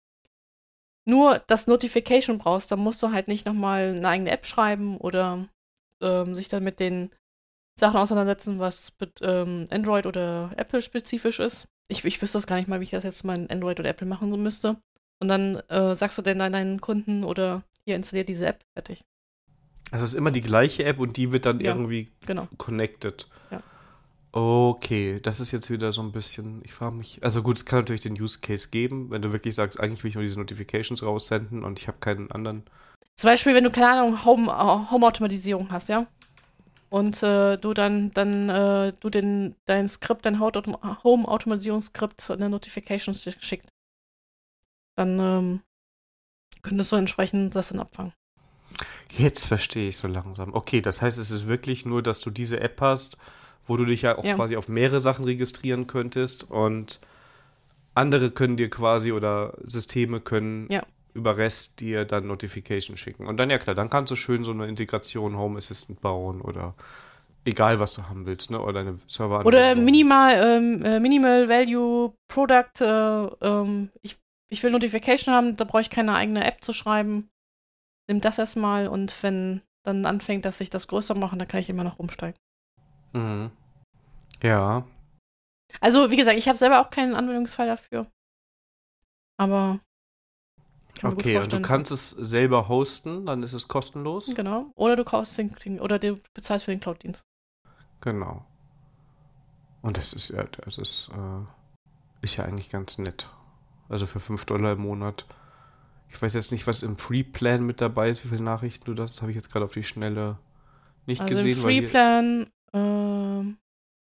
nur das Notification brauchst, dann musst du halt nicht nochmal eine eigene App schreiben oder sich dann mit den Sachen auseinandersetzen, was mit Android oder Apple spezifisch ist. Ich wüsste das gar nicht mal, wie ich das jetzt mal in Android oder Apple machen müsste. Und dann sagst du dann deinen Kunden oder hier installiert diese App, fertig. Also es ist immer die gleiche App und die wird dann irgendwie connected. Ja. Okay, das ist jetzt wieder so ein bisschen, ich frage mich, also gut, es kann natürlich den Use Case geben, wenn du wirklich sagst, eigentlich will ich nur diese Notifications raussenden und ich habe keinen anderen. Zum Beispiel, wenn du, keine Ahnung, Home-Automatisierung hast, ja? Und du dein Skript, dein Home-Automatisierungsskript eine Notification schickt. Dann könntest du entsprechend das dann abfangen. Jetzt verstehe ich so langsam. Okay, das heißt, es ist wirklich nur, dass du diese App hast, wo du dich ja auch quasi auf mehrere Sachen registrieren könntest und andere können dir quasi oder Systeme können über REST dir dann Notification schicken. Und dann, ja klar, dann kannst du schön so eine Integration Home Assistant bauen oder egal, was du haben willst, ne? Oder eine Server. Oder Minimal Value Product, ich will Notification haben, da brauche ich keine eigene App zu schreiben. Nimm das erstmal und wenn dann anfängt, dass ich das größer mache, dann kann ich immer noch umsteigen. Mhm. Ja. Also, wie gesagt, ich habe selber auch keinen Anwendungsfall dafür. Aber okay, und du kannst es selber hosten, dann ist es kostenlos. Genau. Oder du kaufst du bezahlst für den Cloud-Dienst. Genau. Und das ist ja eigentlich ganz nett. Also für $5 im Monat. Ich weiß jetzt nicht, was im Free-Plan mit dabei ist, wie viele Nachrichten du das habe ich jetzt gerade auf die Schnelle nicht gesehen. Also im Free-Plan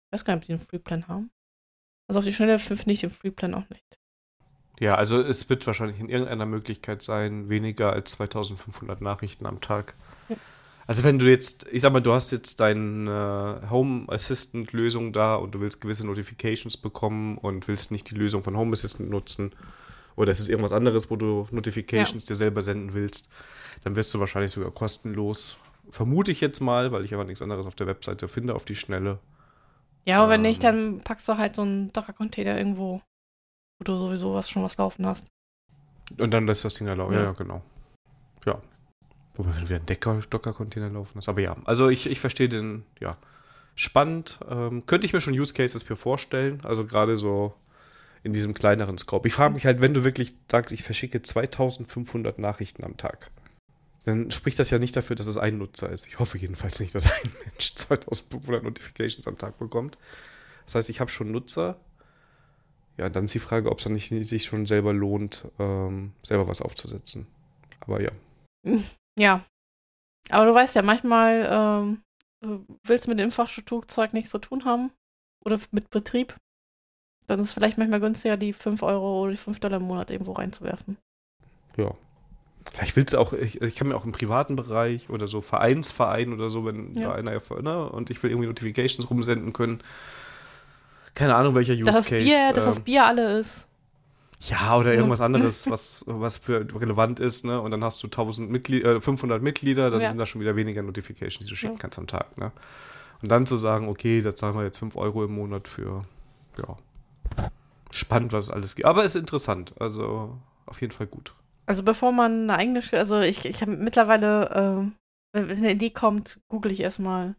Ich weiß gar nicht, ob die einen Freeplan haben. Also auf die Schnelle finde ich den Freeplan auch nicht. Ja, also es wird wahrscheinlich in irgendeiner Möglichkeit sein, weniger als 2500 Nachrichten am Tag. Ja. Also wenn du jetzt, ich sag mal, du hast jetzt deine Home Assistant Lösung da und du willst gewisse Notifications bekommen und willst nicht die Lösung von Home Assistant nutzen oder es ist irgendwas anderes, wo du Notifications dir selber senden willst, dann wirst du wahrscheinlich sogar kostenlos, vermute ich jetzt mal, weil ich aber nichts anderes auf der Webseite finde, auf die Schnelle. Ja, aber wenn nicht, dann packst du halt so einen Docker-Container irgendwo, wo du sowieso schon was laufen hast. Und dann lässt das Ding da laufen. Ja. Ja, genau. Ja. Wobei, wenn du wieder einen Docker-Container laufen hast. Aber ja, also ich verstehe den, ja, spannend. Könnte ich mir schon Use Cases für vorstellen. Also gerade so in diesem kleineren Scope. Ich frage mich halt, wenn du wirklich sagst, ich verschicke 2500 Nachrichten am Tag, dann spricht das ja nicht dafür, dass es ein Nutzer ist. Ich hoffe jedenfalls nicht, dass ein Mensch 2500 Notifications am Tag bekommt. Das heißt, ich habe schon Nutzer. Ja, dann ist die Frage, ob es dann nicht sich schon selber lohnt, selber was aufzusetzen. Aber ja. Ja. Aber du weißt ja, manchmal willst du mit dem Infrastrukturzeug nichts zu tun haben. Oder mit Betrieb. Dann ist es vielleicht manchmal günstiger, die 5 Euro oder die $5 im Monat irgendwo reinzuwerfen. Ja. Vielleicht willst du auch, ich kann mir auch im privaten Bereich oder so Verein oder so, wenn da einer, ne, und ich will irgendwie Notifications rumsenden können. Keine Ahnung, welcher Use Case. Dass das Bier alle ist. Ja, oder irgendwas anderes, was für relevant ist, ne? Und dann hast du 500 Mitglieder, dann sind da schon wieder weniger Notifications, die du schicken kannst am Tag, ne? Und dann zu sagen, okay, da zahlen wir jetzt 5 Euro im Monat für, ja, spannend, was es alles gibt. Aber es ist interessant, also auf jeden Fall gut. Also bevor man eine eigene, also ich habe mittlerweile, wenn eine Idee kommt, google ich erstmal.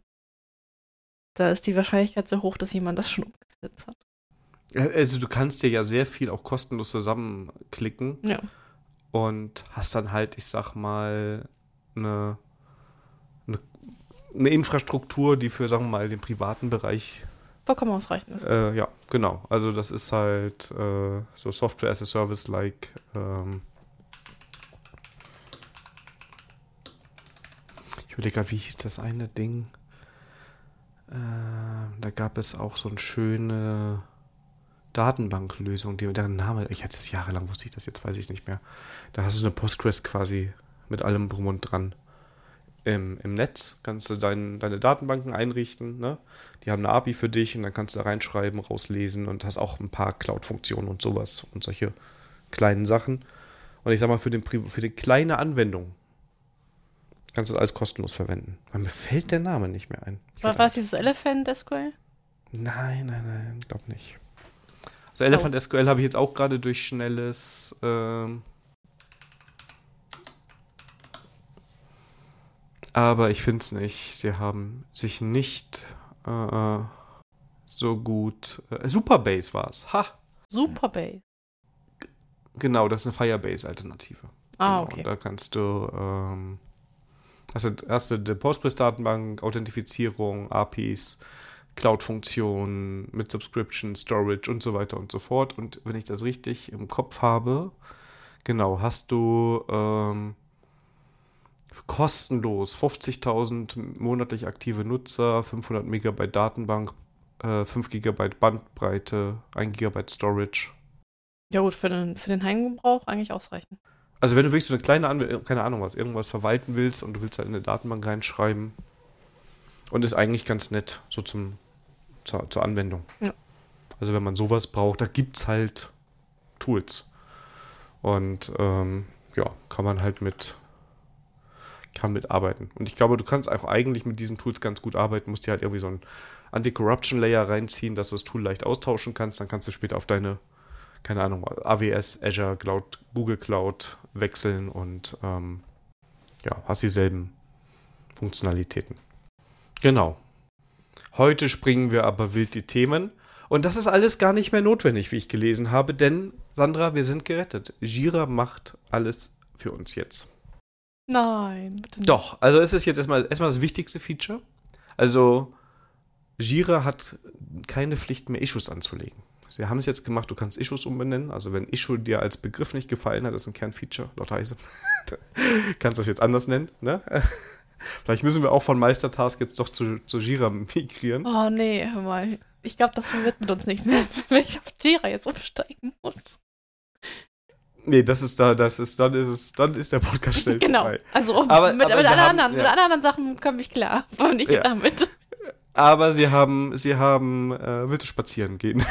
Da ist die Wahrscheinlichkeit so hoch, dass jemand das schon umgesetzt hat. Also du kannst dir ja sehr viel auch kostenlos zusammenklicken und hast dann halt, ich sag mal, eine Infrastruktur, die für, sagen wir mal, den privaten Bereich vollkommen ausreichend ist. Ja, genau. Also das ist halt so Software as a Service-like. Ich überlege gerade, wie hieß das eine Ding? Da gab es auch so eine schöne Datenbanklösung, deren Name, ich hatte es jahrelang, wusste ich das, jetzt weiß ich es nicht mehr. Da hast du eine Postgres quasi mit allem drum und dran. Im Netz kannst du deine Datenbanken einrichten, ne? Die haben eine API für dich und dann kannst du da reinschreiben, rauslesen und hast auch ein paar Cloud-Funktionen und sowas und solche kleinen Sachen. Und ich sag mal, für die kleine Anwendung kannst du das alles kostenlos verwenden. Aber mir fällt der Name nicht mehr ein. War es dieses Elephant SQL? Nein, glaub nicht. Also Elephant SQL habe ich jetzt auch gerade durch schnelles aber ich finde es nicht. Sie haben sich nicht so gut Supabase war es. Ha! Supabase? Genau, das ist eine Firebase-Alternative. Ah, genau. okay. Da kannst du hast du die Postgres-Datenbank, Authentifizierung, APIs, Cloud-Funktionen mit Subscription, Storage und so weiter und so fort. Und wenn ich das richtig im Kopf habe, genau, hast du kostenlos 50.000 monatlich aktive Nutzer, 500 Megabyte Datenbank, 5 Gigabyte Bandbreite, 1 Gigabyte Storage. Ja gut, für den Heimgebrauch eigentlich ausreichend. Also wenn du wirklich so eine kleine Anwendung, keine Ahnung was, irgendwas verwalten willst und du willst halt in eine Datenbank reinschreiben und ist eigentlich ganz nett, so zur Anwendung. Ja. Also wenn man sowas braucht, da gibt's halt Tools. Und kann man halt mit arbeiten. Und ich glaube, du kannst auch eigentlich mit diesen Tools ganz gut arbeiten, musst dir halt irgendwie so einen Anti-Corruption-Layer reinziehen, dass du das Tool leicht austauschen kannst, dann kannst du später auf deine, keine Ahnung, AWS, Azure Cloud, Google Cloud wechseln und hast dieselben Funktionalitäten. Genau. Heute springen wir aber wild die Themen und das ist alles gar nicht mehr notwendig, wie ich gelesen habe, denn, Sandra, wir sind gerettet. Jira macht alles für uns jetzt. Nein, bitte nicht. Doch, also es ist jetzt erstmal das wichtigste Feature. Also Jira hat keine Pflicht mehr, Issues anzulegen. Sie haben es jetzt gemacht, du kannst Issues umbenennen. Also wenn Issue dir als Begriff nicht gefallen hat, das ist ein Kernfeature, laut Heise, kannst du das jetzt anders nennen. Ne? Vielleicht müssen wir auch von Meistertask jetzt doch zu Jira migrieren. Oh nee, hör mal. Ich glaube, das wird mit uns nichts mehr, wenn ich auf Jira jetzt umsteigen muss. Nee, dann ist der Podcast schnell Genau. vorbei. Also Aber mit sie allen haben- anderen, mit allen anderen Sachen komme ich klar. Aber nicht Ja. damit. Aber sie haben willst du spazieren gehen?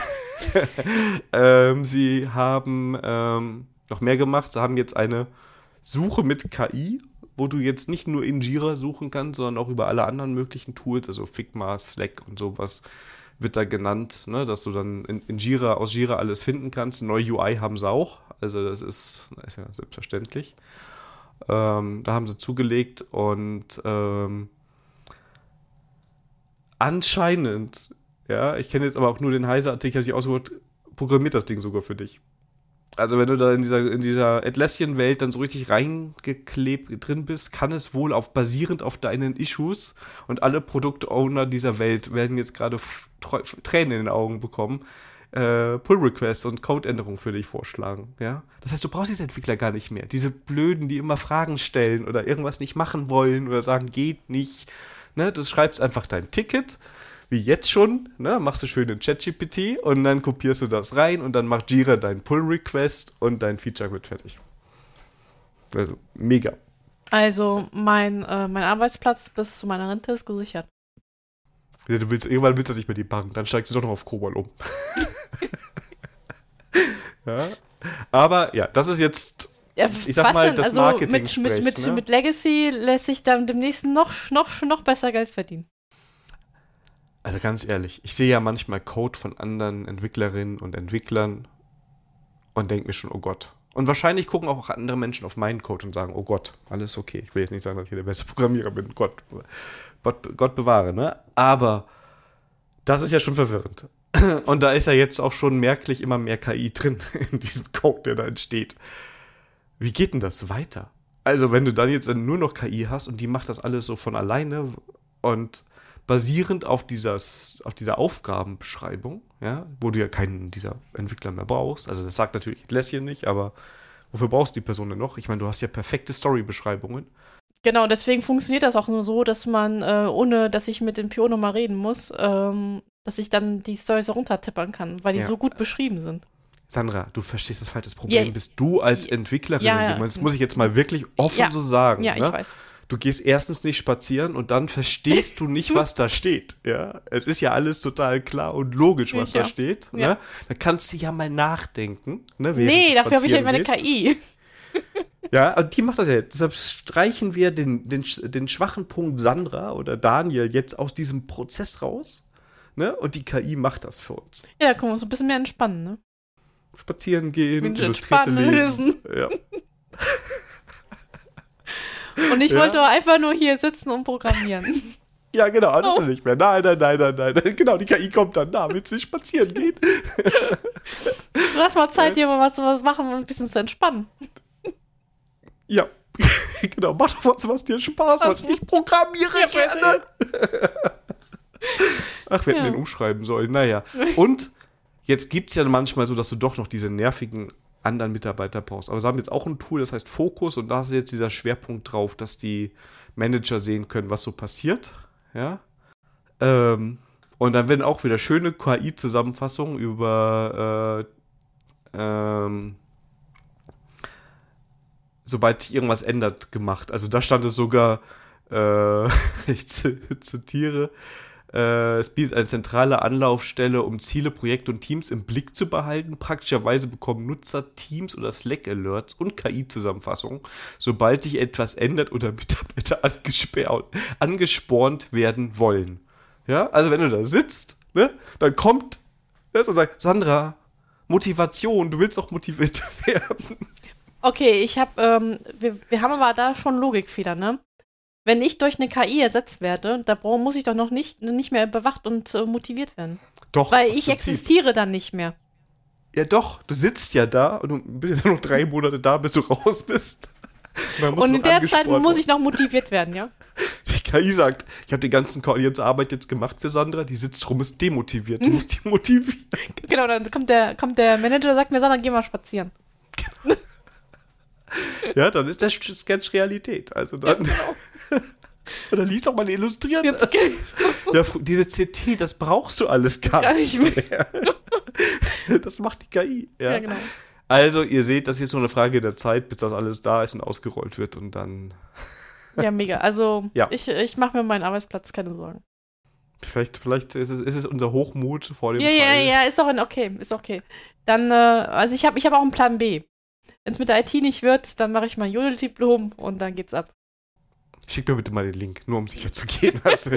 Sie haben noch mehr gemacht. Sie haben jetzt eine Suche mit KI, wo du jetzt nicht nur in Jira suchen kannst, sondern auch über alle anderen möglichen Tools, also Figma, Slack und sowas wird da genannt, ne, dass du dann in Jira, aus Jira alles finden kannst. Eine neue UI haben sie auch, also das ist ja selbstverständlich. Da haben sie zugelegt und anscheinend, ja, ich kenne jetzt aber auch nur den Heise-Artikel, habe ich ausgehört, programmiert das Ding sogar für dich. Also wenn du da in dieser Atlassian-Welt dann so richtig reingeklebt drin bist, kann es wohl basierend auf deinen Issues und alle Produkt-Owner dieser Welt werden jetzt gerade Tränen in den Augen bekommen, Pull-Requests und Codeänderungen für dich vorschlagen. Ja? Das heißt, du brauchst diese Entwickler gar nicht mehr. Diese Blöden, die immer Fragen stellen oder irgendwas nicht machen wollen oder sagen, geht nicht. Ne? Du schreibst einfach dein Ticket, wie jetzt schon, ne? Machst du schön in ChatGPT und dann kopierst du das rein und dann macht Jira deinen Pull-Request und dein Feature wird fertig. Also, mega. Also mein Arbeitsplatz bis zu meiner Rente ist gesichert. Ja, irgendwann willst du das nicht mehr die Bank, dann steigst du doch noch auf Kobol um. Ja? Aber ja, das ist jetzt, Ja, ich sag mal, denn? das Also Marketing-Sprech, ne? mit Legacy lässt sich dann demnächst noch besser Geld verdienen. Also ganz ehrlich, ich sehe ja manchmal Code von anderen Entwicklerinnen und Entwicklern und denke mir schon, oh Gott. Und wahrscheinlich gucken auch andere Menschen auf meinen Code und sagen, oh Gott, alles okay. Ich will jetzt nicht sagen, dass ich hier der beste Programmierer bin. Gott bewahre, ne? Aber das ist ja schon verwirrend. Und da ist ja jetzt auch schon merklich immer mehr KI drin in diesem Code, der da entsteht. Wie geht denn das weiter? Also wenn du dann jetzt nur noch KI hast und die macht das alles so von alleine und basierend auf dieser Aufgabenbeschreibung, ja, wo du ja keinen dieser Entwickler mehr brauchst, also das sagt natürlich Atlassian nicht, aber wofür brauchst du die Person denn noch? Ich meine, du hast ja perfekte Story-Beschreibungen. Genau, deswegen funktioniert das auch nur so, dass man, ohne dass ich mit dem PO nochmal reden muss, dass ich dann die Storys runtertippern kann, weil die so gut beschrieben sind. Sandra, du verstehst das falsch. Das Problem bist du als Entwicklerin. Das muss ich jetzt mal wirklich offen so sagen. Ja, ich weiß. Du gehst erstens nicht spazieren und dann verstehst du nicht, was da steht. Ja? Es ist ja alles total klar und logisch, was da steht. Ja. Ne? Da kannst du ja mal nachdenken. Ne, Nee, dafür habe ich ja meine KI. Ja, und die macht das ja jetzt. Deshalb streichen wir den schwachen Punkt Sandra oder Daniel jetzt aus diesem Prozess raus. Ne? Und die KI macht das für uns. Ja, da können wir uns ein bisschen mehr entspannen, ne? Spazieren gehen, Illustrierte lesen. Ja. Und ich wollte einfach nur hier sitzen und programmieren. Ja, genau, das ist nicht mehr. Nein. Genau, die KI kommt dann. Na, willst du nicht spazieren gehen? Du hast mal Zeit, hier mal was zu machen und ein bisschen zu entspannen. Ja, genau. Mach doch was dir Spaß macht. Ich programmiere gerne. Ach, wir hätten den umschreiben sollen. Naja. Und jetzt gibt es ja manchmal so, dass du doch noch diese nervigen anderen Mitarbeiter brauchst. Aber sie haben jetzt auch ein Tool, das heißt Fokus, und da ist jetzt dieser Schwerpunkt drauf, dass die Manager sehen können, was so passiert. Ja. Und dann werden auch wieder schöne KI-Zusammenfassungen über sobald sich irgendwas ändert, gemacht. Also da stand es sogar, ich zitiere, es bietet eine zentrale Anlaufstelle, um Ziele, Projekte und Teams im Blick zu behalten. Praktischerweise bekommen Nutzer Teams oder Slack-Alerts und KI-Zusammenfassungen, sobald sich etwas ändert oder Mitarbeiter angespornt werden wollen. Ja, also wenn du da sitzt, ne, dann kommt und sagt, Sandra, Motivation, du willst auch motiviert werden. Okay, wir haben aber da schon Logikfehler, ne? Wenn ich durch eine KI ersetzt werde, da muss ich doch noch nicht mehr bewacht und motiviert werden. Doch. Weil ich existiere dann nicht mehr. Ja doch, du sitzt ja da und du bist ja noch 3 Monate da, bis du raus bist. Und in der Zeit muss ich noch motiviert werden, ja? Die KI sagt, ich habe die ganze Arbeit jetzt gemacht für Sandra, die sitzt rum, ist demotiviert, du musst die motivieren. Genau, dann kommt der Manager und sagt mir, Sandra, geh mal spazieren. Ja, dann ist der Sketch Realität. Also dann. Ja, genau. Oder lies doch mal illustriert. Jetzt Ja, diese CT, das brauchst du alles gar nicht mehr. Das macht die KI. Ja, genau. Also, ihr seht, das ist jetzt nur eine Frage der Zeit, bis das alles da ist und ausgerollt wird und dann. Ja, mega. Also, Ja. ich mache mir meinen Arbeitsplatz keine Sorgen. Vielleicht ist es unser Hochmut vor dem Ja, Fall. ja, ist auch okay, ist okay. Dann, also ich hab auch einen Plan B. Wenn es mit der IT nicht wird, dann mache ich mein Jodel-Diplom und dann geht's ab. Schick mir bitte mal den Link, nur um sicher zu gehen. Also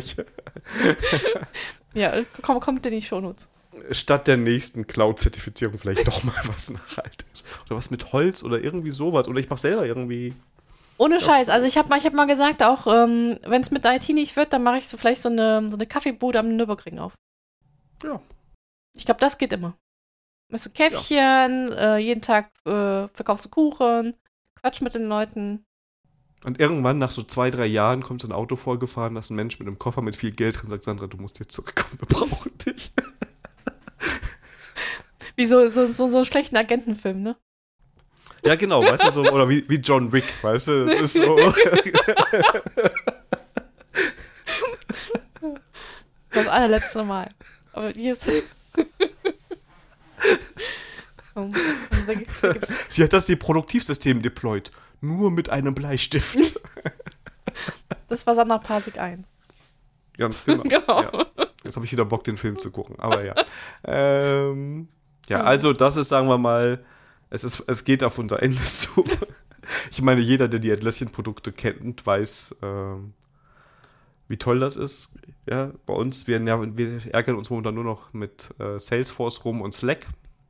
Ja, kommt in die Shownotes. statt der nächsten Cloud-Zertifizierung vielleicht doch mal was Nachhaltiges. Oder was mit Holz oder irgendwie sowas. Oder ich mache selber irgendwie. Ohne Scheiß, also ich hab mal gesagt, auch wenn es mit der IT nicht wird, dann mache ich vielleicht so eine Kaffeebude am Nürburgring auf. Ja. Ich glaube, das geht immer. Machst du Käffchen, jeden Tag verkaufst du Kuchen, quatsch mit den Leuten. Und irgendwann, nach so 2-3 Jahren, kommt so ein Auto vorgefahren, da ist ein Mensch mit einem Koffer mit viel Geld drin und sagt, Sandra, du musst jetzt zurückkommen, wir brauchen dich. Wie so einen schlechten Agentenfilm, ne? Ja, genau, weißt du, so, oder wie John Wick, weißt du, das ist so. Das allerletzte Mal. Aber hier ist. Da gibt's Sie hat das die Produktivsystem deployed. Nur mit einem Bleistift. das war Sandra Pasik 1. Ganz genau. Genau. Ja. Jetzt habe ich wieder Bock, den Film zu gucken, aber ja. Ja, also das ist, sagen wir mal, es geht auf unser Ende zu. Ich meine, jeder, der die Atlassian-Produkte kennt, weiß, wie toll das ist. Ja, bei uns, wir ärgern uns momentan nur noch mit Salesforce rum und Slack.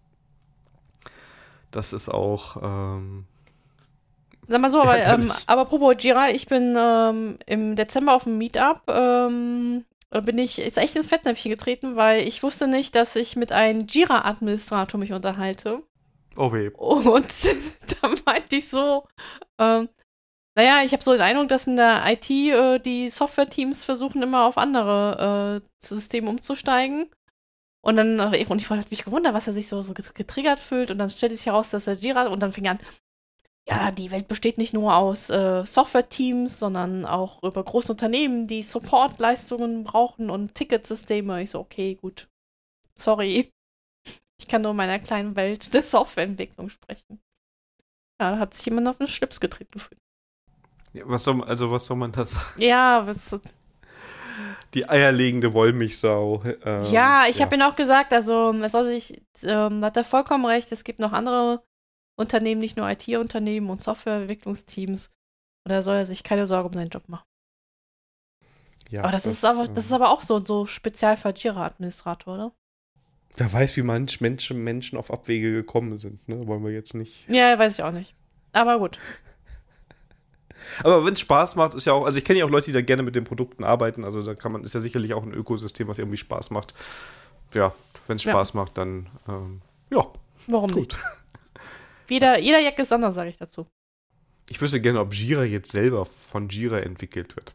Das ist auch Sag mal so, ärgerlich. aber apropos Jira, ich bin im Dezember auf dem Meetup, bin ich jetzt echt ins Fettnäpfchen getreten, weil ich wusste nicht, dass ich mit einem Jira-Administrator mich unterhalte. Oh weh. Und da meinte ich so, naja, ich habe so den Eindruck, dass in der IT die Software-Teams versuchen immer auf andere Systeme umzusteigen. Und dann, und ich habe mich gewundert, was er sich so getriggert fühlt. Und dann stellte sich heraus, dass er Jira, und dann fing er an, ja, die Welt besteht nicht nur aus Software-Teams, sondern auch über große Unternehmen, die Support-Leistungen brauchen und Ticketsysteme. Ich so, okay, gut. Sorry. Ich kann nur in meiner kleinen Welt der Softwareentwicklung sprechen. Ja, da hat sich jemand auf den Schlips getreten gefühlt. Ja, was soll man da sagen? Ja, Die eierlegende Wollmilchsau. ja, ich habe ihm auch gesagt, also er soll sich, hat er vollkommen recht, es gibt noch andere Unternehmen, nicht nur IT-Unternehmen und Softwareentwicklungsteams. Und da soll er sich keine Sorge um seinen Job machen. Ja, Aber das ist aber auch so Spezialfall Jira-Administrator, oder? Wer weiß, wie manche Menschen auf Abwege gekommen sind, ne? Wollen wir jetzt nicht. Ja, weiß ich auch nicht. Aber gut. Aber wenn es Spaß macht, ist ja auch, also ich kenne ja auch Leute, die da gerne mit den Produkten arbeiten, also da ist ja sicherlich auch ein Ökosystem, was irgendwie Spaß macht. Ja, wenn es Spaß macht, dann ja. Warum gut. nicht? Jeder Jack ist anders, sage ich dazu. Ich wüsste gerne, ob Jira jetzt selber von Jira entwickelt wird.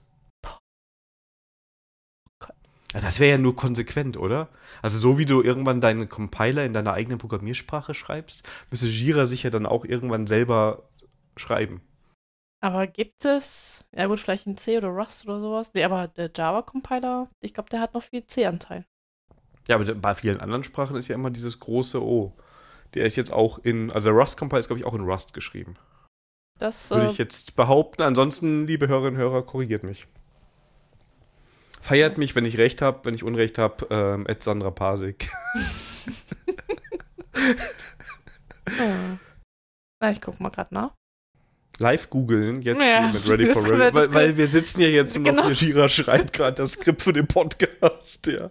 Ja, das wäre ja nur konsequent, oder? Also so wie du irgendwann deinen Compiler in deiner eigenen Programmiersprache schreibst, müsste Jira sich ja dann auch irgendwann selber schreiben. Aber gibt es, ja gut, vielleicht ein C oder Rust oder sowas? Nee, aber der Java-Compiler, ich glaube, der hat noch viel C-Anteil. Ja, aber bei vielen anderen Sprachen ist ja immer dieses große O. Der ist jetzt auch also der Rust-Compiler ist, glaube ich, auch in Rust geschrieben. Das würde ich jetzt behaupten. Ansonsten, liebe Hörerinnen und Hörer, korrigiert mich. Feiert mich, wenn ich recht habe, wenn ich Unrecht habe, Sandra Pasik. Na, ich guck mal gerade nach. Live googeln, jetzt Ja, hier mit Ready for Review, weil wir sitzen ja jetzt noch, hier Jira schreibt gerade das Skript für den Podcast, ja.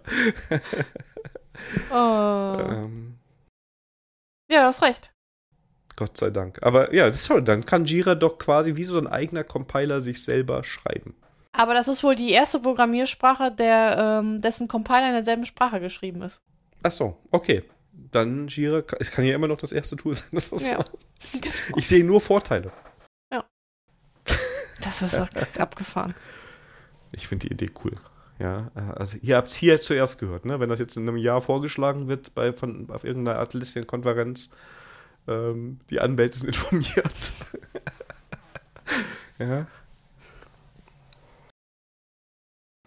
Ja, du hast recht. Gott sei Dank. Aber ja, das ist toll, dann kann Jira doch quasi wie so ein eigener Compiler sich selber schreiben. Aber das ist wohl die erste Programmiersprache, dessen Compiler in derselben Sprache geschrieben ist. Ach so, okay. Dann Jira, es kann ja immer noch das erste Tool sein, das was Ja. Ich sehe nur Vorteile. Ja. Das ist abgefahren. Ich finde die Idee cool. Ja, also ihr habt es hier zuerst gehört, ne? Wenn das jetzt in einem Jahr vorgeschlagen wird auf irgendeiner Atlassian-Konferenz, die Anwälte sind informiert. Ja.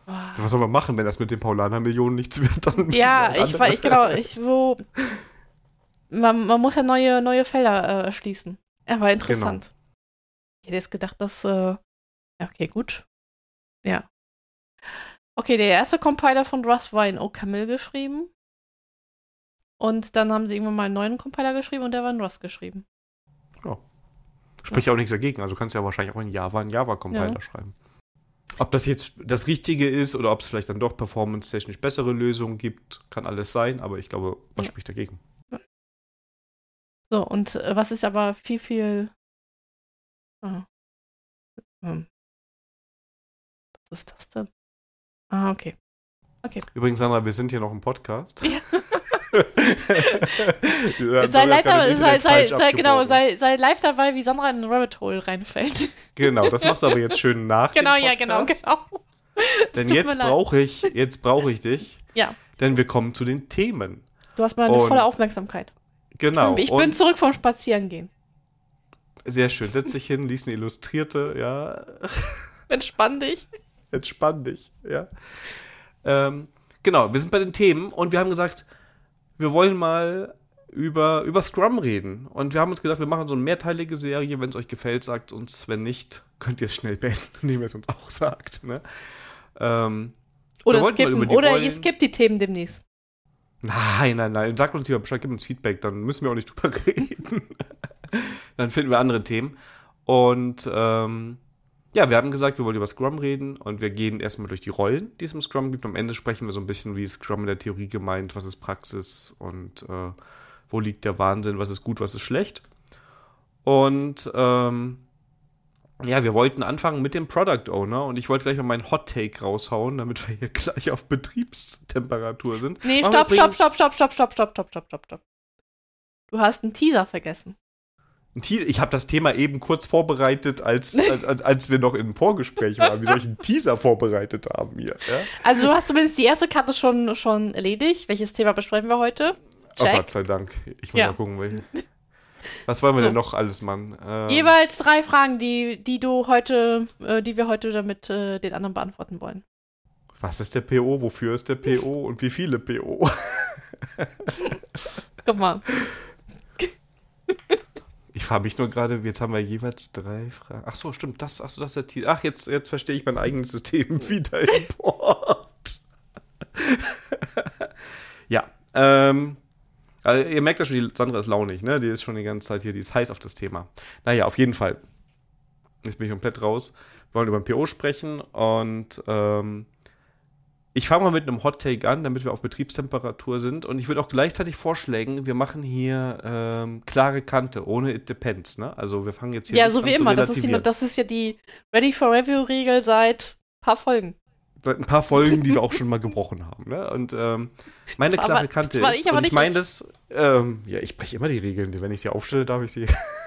Was soll man machen, wenn das mit den Paulaner-Millionen nichts wird? Dann Ja, man muss ja neue Felder erschließen. Aber interessant. Genau. Ich hätte jetzt gedacht, dass, ja, okay, gut. Ja. Okay, der erste Compiler von Rust war in OCaml geschrieben. Und dann haben sie irgendwann mal einen neuen Compiler geschrieben und der war in Rust geschrieben. Ja. Spricht ja auch nichts dagegen. Also du kannst ja wahrscheinlich auch in Java einen Java-Compiler schreiben. Ob das jetzt das Richtige ist oder ob es vielleicht dann doch performance-technisch bessere Lösungen gibt, kann alles sein, aber ich glaube, was spricht dagegen? Ja. So, und was ist aber viel was ist das denn? Ah, okay. Übrigens, Sandra, wir sind hier noch im Podcast. Ja. Sei live dabei, wie Sandra in ein Rabbit Hole reinfällt. Genau, das machst du aber jetzt schön nach Genau, dem Podcast. genau. Denn jetzt brauche ich dich. Ja. Denn wir kommen zu den Themen. Du hast meine volle Aufmerksamkeit. Genau. Ich bin zurück vom Spazierengehen. Sehr schön. Setz dich hin, lies eine Illustrierte, ja. Entspann dich, ja. Genau, wir sind bei den Themen und wir haben gesagt, wir wollen mal über Scrum reden. Und wir haben uns gedacht, wir machen so eine mehrteilige Serie. Wenn es euch gefällt, sagt uns. Wenn nicht, könnt ihr es schnell beenden, indem ihr es uns auch sagt. Ne? Oder ihr skippt die Themen demnächst. Nein. Sagt uns lieber Bescheid, gib uns Feedback, dann müssen wir auch nicht drüber reden. Dann finden wir andere Themen. Und wir haben gesagt, wir wollen über Scrum reden und wir gehen erstmal durch die Rollen, die es im Scrum gibt. Am Ende sprechen wir so ein bisschen, wie ist Scrum in der Theorie gemeint, was ist Praxis und wo liegt der Wahnsinn, was ist gut, was ist schlecht. Und wir wollten anfangen mit dem Product Owner und ich wollte gleich mal meinen Hot Take raushauen, damit wir hier gleich auf Betriebstemperatur sind. Nee, stopp. Du hast einen Teaser vergessen. Ich habe das Thema eben kurz vorbereitet, als wir noch im Vorgespräch waren. Wie soll ich einen Teaser vorbereitet haben hier? Ja? Also du hast zumindest die erste Karte schon erledigt. Welches Thema besprechen wir heute? Check. Oh Gott sei Dank. Ich muss mal gucken, was wollen wir denn noch alles, Mann? Jeweils 3 Fragen, die wir heute damit den anderen beantworten wollen. Was ist der PO? Wofür ist der PO? Und wie viele PO? Guck mal. Ich frage mich nur gerade, jetzt haben wir jeweils 3 Fragen. Ach so, stimmt, das ist der Teaser. Ach, jetzt verstehe ich mein eigenes System wieder im Port. Ja, also ihr merkt ja schon, die Sandra ist launig, ne? Die ist schon die ganze Zeit hier, die ist heiß auf das Thema. Naja, auf jeden Fall. Jetzt bin ich komplett raus. Wir wollen über den PO sprechen und ich fange mal mit einem Hot Take an, damit wir auf Betriebstemperatur sind. Und ich würde auch gleichzeitig vorschlagen, wir machen hier klare Kante, ohne It Depends. Ne? Also wir fangen jetzt hier an. Ja, so wie immer. Das ist ja die Ready for Review-Regel seit ein paar Folgen. Seit ein paar Folgen, die wir auch schon mal gebrochen haben. Ne? Und meine klare Kante ist, und ich meine das, ich breche immer die Regeln, wenn ich sie aufstelle, darf ich sie.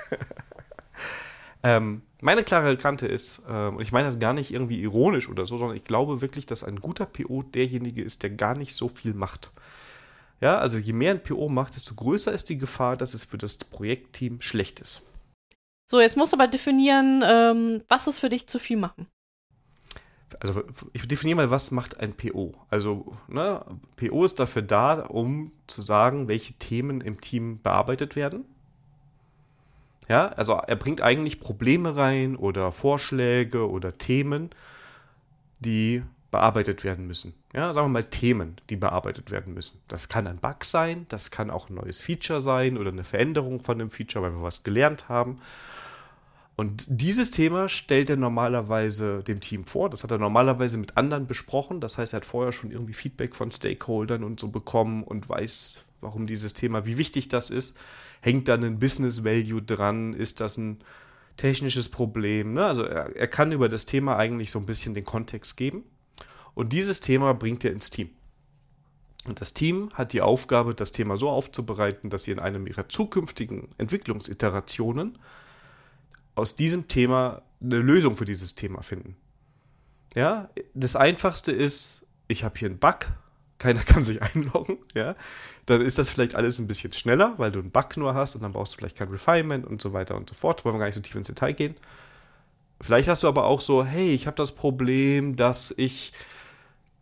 Meine klare Kante ist, und ich meine das gar nicht irgendwie ironisch oder so, sondern ich glaube wirklich, dass ein guter PO derjenige ist, der gar nicht so viel macht. Ja, also je mehr ein PO macht, desto größer ist die Gefahr, dass es für das Projektteam schlecht ist. So, jetzt musst du aber definieren, was ist für dich zu viel machen? Also ich definiere mal, was macht ein PO? Also, ne, PO ist dafür da, um zu sagen, welche Themen im Team bearbeitet werden. Ja, also er bringt eigentlich Probleme rein oder Vorschläge oder Themen, die bearbeitet werden müssen. Ja, sagen wir mal Themen, die bearbeitet werden müssen. Das kann ein Bug sein, das kann auch ein neues Feature sein oder eine Veränderung von dem Feature, weil wir was gelernt haben. Und dieses Thema stellt er normalerweise dem Team vor. Das hat er normalerweise mit anderen besprochen. Das heißt, er hat vorher schon irgendwie Feedback von Stakeholdern und so bekommen und weiß, warum dieses Thema, wie wichtig das ist. Hängt da ein Business Value dran? Ist das ein technisches Problem? Ne? Also er kann über das Thema eigentlich so ein bisschen den Kontext geben. Und dieses Thema bringt er ins Team. Und das Team hat die Aufgabe, das Thema so aufzubereiten, dass sie in einem ihrer zukünftigen Entwicklungsiterationen aus diesem Thema eine Lösung für dieses Thema finden. Ja, das Einfachste ist, ich habe hier einen Bug, keiner kann sich einloggen, ja, dann ist das vielleicht alles ein bisschen schneller, weil du einen Bug nur hast und dann brauchst du vielleicht kein Refinement und so weiter und so fort, wollen wir gar nicht so tief ins Detail gehen. Vielleicht hast du aber auch so, hey, ich habe das Problem, dass ich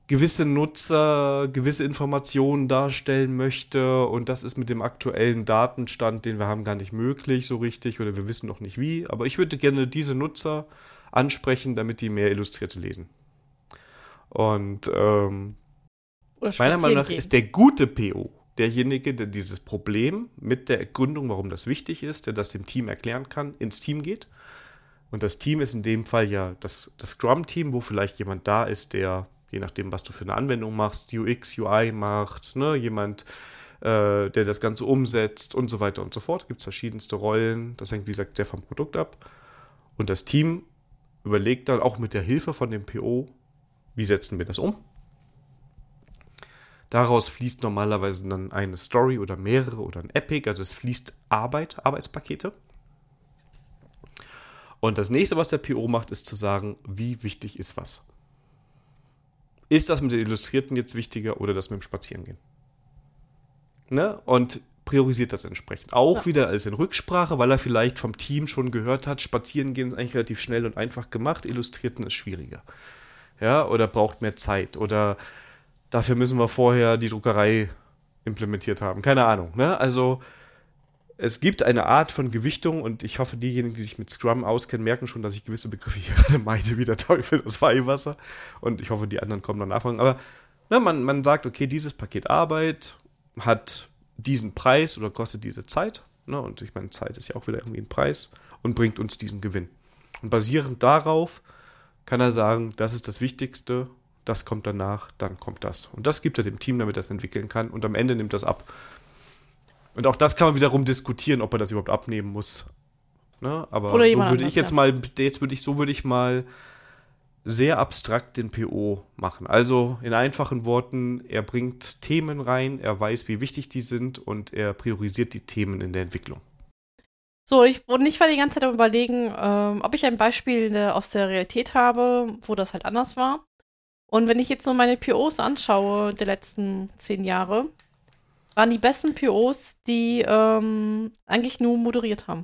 gewisse Nutzer gewisse Informationen darstellen möchte und das ist mit dem aktuellen Datenstand, den wir haben, gar nicht möglich so richtig oder wir wissen noch nicht wie. Aber ich würde gerne diese Nutzer ansprechen, damit die mehr Illustrierte lesen. Und meiner Meinung nach ist der gute PO derjenige, der dieses Problem mit der Gründung, warum das wichtig ist, der das dem Team erklären kann, ins Team geht. Und das Team ist in dem Fall ja das Scrum-Team, wo vielleicht jemand da ist, der, je nachdem, was du für eine Anwendung machst, UX, UI macht, ne, jemand, der das Ganze umsetzt und so weiter und so fort. Es gibt verschiedenste Rollen. Das hängt, wie gesagt, sehr vom Produkt ab. Und das Team überlegt dann auch mit der Hilfe von dem PO, wie setzen wir das um? Daraus fließt normalerweise dann eine Story oder mehrere oder ein Epic, also es fließt Arbeitspakete. Und das nächste, was der PO macht, ist zu sagen, wie wichtig ist was. Ist das mit den Illustrierten jetzt wichtiger oder das mit dem Spazierengehen? Ne? Und priorisiert das entsprechend. Auch wieder als in Rücksprache, weil er vielleicht vom Team schon gehört hat, Spazierengehen ist eigentlich relativ schnell und einfach gemacht, Illustrierten ist schwieriger. Ja, oder braucht mehr Zeit oder dafür müssen wir vorher die Druckerei implementiert haben. Keine Ahnung. Ne? Also es gibt eine Art von Gewichtung und ich hoffe, diejenigen, die sich mit Scrum auskennen, merken schon, dass ich gewisse Begriffe hier gerade meide, wie der Teufel das Weihwasser. Und ich hoffe, die anderen kommen danach. Aber ne, man sagt, okay, dieses Paket Arbeit hat diesen Preis oder kostet diese Zeit. Ne? Und ich meine, Zeit ist ja auch wieder irgendwie ein Preis und bringt uns diesen Gewinn. Und basierend darauf kann er sagen, das ist das Wichtigste, das kommt danach, dann kommt das. Und das gibt er dem Team, damit er es entwickeln kann. Und am Ende nimmt das ab. Und auch das kann man wiederum diskutieren, ob er das überhaupt abnehmen muss. Ne? Aber oder so würde anders, ich jetzt mal, so würde ich mal sehr abstrakt den PO machen. Also in einfachen Worten, er bringt Themen rein, er weiß, wie wichtig die sind und er priorisiert die Themen in der Entwicklung. So, ich war die ganze Zeit am Überlegen, ob ich ein Beispiel aus der Realität habe, wo das halt anders war. Und wenn ich jetzt so meine POs anschaue der letzten 10 Jahre, waren die besten POs, die eigentlich nur moderiert haben.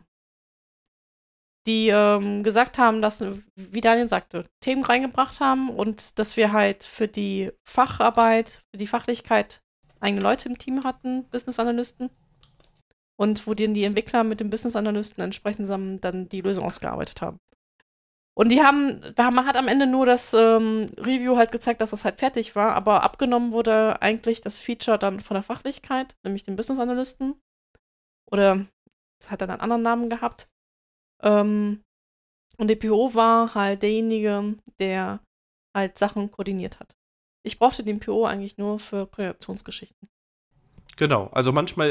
Die gesagt haben, dass, wie Daniel sagte, Themen reingebracht haben und dass wir halt für die Facharbeit, für die Fachlichkeit eigene Leute im Team hatten, Business Analysten. Und wo die Entwickler mit den Business Analysten entsprechend zusammen dann die Lösung ausgearbeitet haben. Und man hat am Ende nur das Review halt gezeigt, dass das halt fertig war, aber abgenommen wurde eigentlich das Feature dann von der Fachlichkeit, nämlich den Business Analysten. Oder hat dann einen anderen Namen gehabt. Und der PO war halt derjenige, der halt Sachen koordiniert hat. Ich brauchte den PO eigentlich nur für Koordinationsgeschichten. Genau, also manchmal,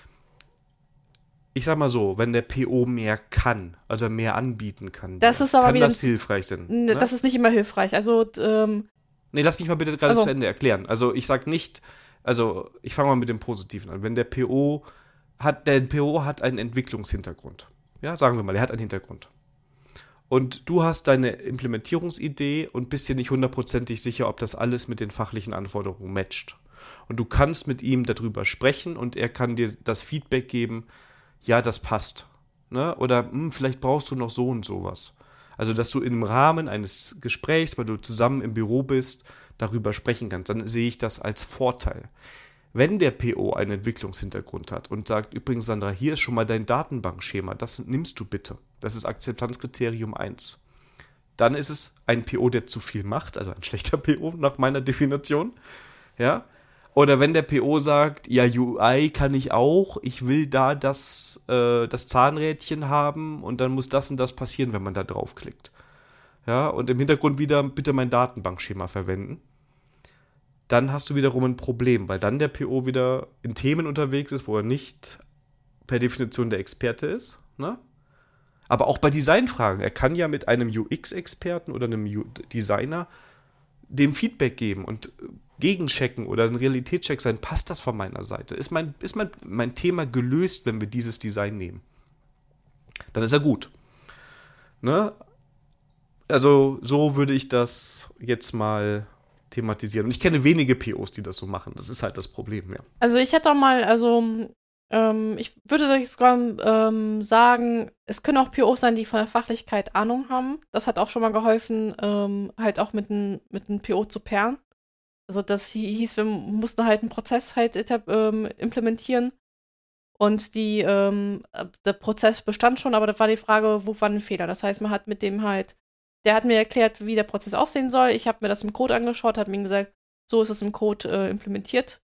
ich sag mal so, wenn der PO mehr kann, also mehr anbieten kann, das ist aber kann wieder das hilfreich sein. Ne? Das ist nicht immer hilfreich. Also, nee, lass mich mal bitte gerade zu Ende erklären. Also ich sag nicht, ich fange mal mit dem Positiven an. Wenn der PO hat einen Entwicklungshintergrund. Ja, sagen wir mal, er hat einen Hintergrund. Und du hast deine Implementierungsidee und bist dir nicht hundertprozentig sicher, ob das alles mit den fachlichen Anforderungen matcht. Und du kannst mit ihm darüber sprechen und er kann dir das Feedback geben, ja, das passt. Ne? Oder vielleicht brauchst du noch so und sowas. Also, dass du im Rahmen eines Gesprächs, weil du zusammen im Büro bist, darüber sprechen kannst. Dann sehe ich das als Vorteil. Wenn der PO einen Entwicklungshintergrund hat und sagt, übrigens, Sandra, hier ist schon mal dein Datenbankschema, das nimmst du bitte. Das ist Akzeptanzkriterium 1. Dann ist es ein PO, der zu viel macht, also ein schlechter PO nach meiner Definition. Ja. Oder wenn der PO sagt, ja, UI kann ich auch, ich will da das Zahnrädchen haben und dann muss das und das passieren, wenn man da draufklickt. Ja, und im Hintergrund wieder bitte mein Datenbankschema verwenden. Dann hast du wiederum ein Problem, weil dann der PO wieder in Themen unterwegs ist, wo er nicht per Definition der Experte ist. Ne? Aber auch bei Designfragen. Er kann ja mit einem UX-Experten oder einem Designer dem Feedback geben und gegenchecken oder ein Realitätscheck sein, passt das von meiner Seite? Ist mein Thema gelöst, wenn wir dieses Design nehmen? Dann ist er gut. Ne? Also so würde ich das jetzt mal thematisieren. Und ich kenne wenige POs, die das so machen. Das ist halt das Problem, ja. Also ich hätte auch mal, ich würde jetzt sagen, es können auch POs sein, die von der Fachlichkeit Ahnung haben. Das hat auch schon mal geholfen, halt auch mit einem PO zu pairen. Also das hieß, wir mussten halt einen Prozess halt implementieren. Und der Prozess bestand schon, aber da war die Frage, wo war ein Fehler? Das heißt, man hat mit dem halt, der hat mir erklärt, wie der Prozess aussehen soll. Ich habe mir das im Code angeschaut, habe mir gesagt, so ist es im Code implementiert.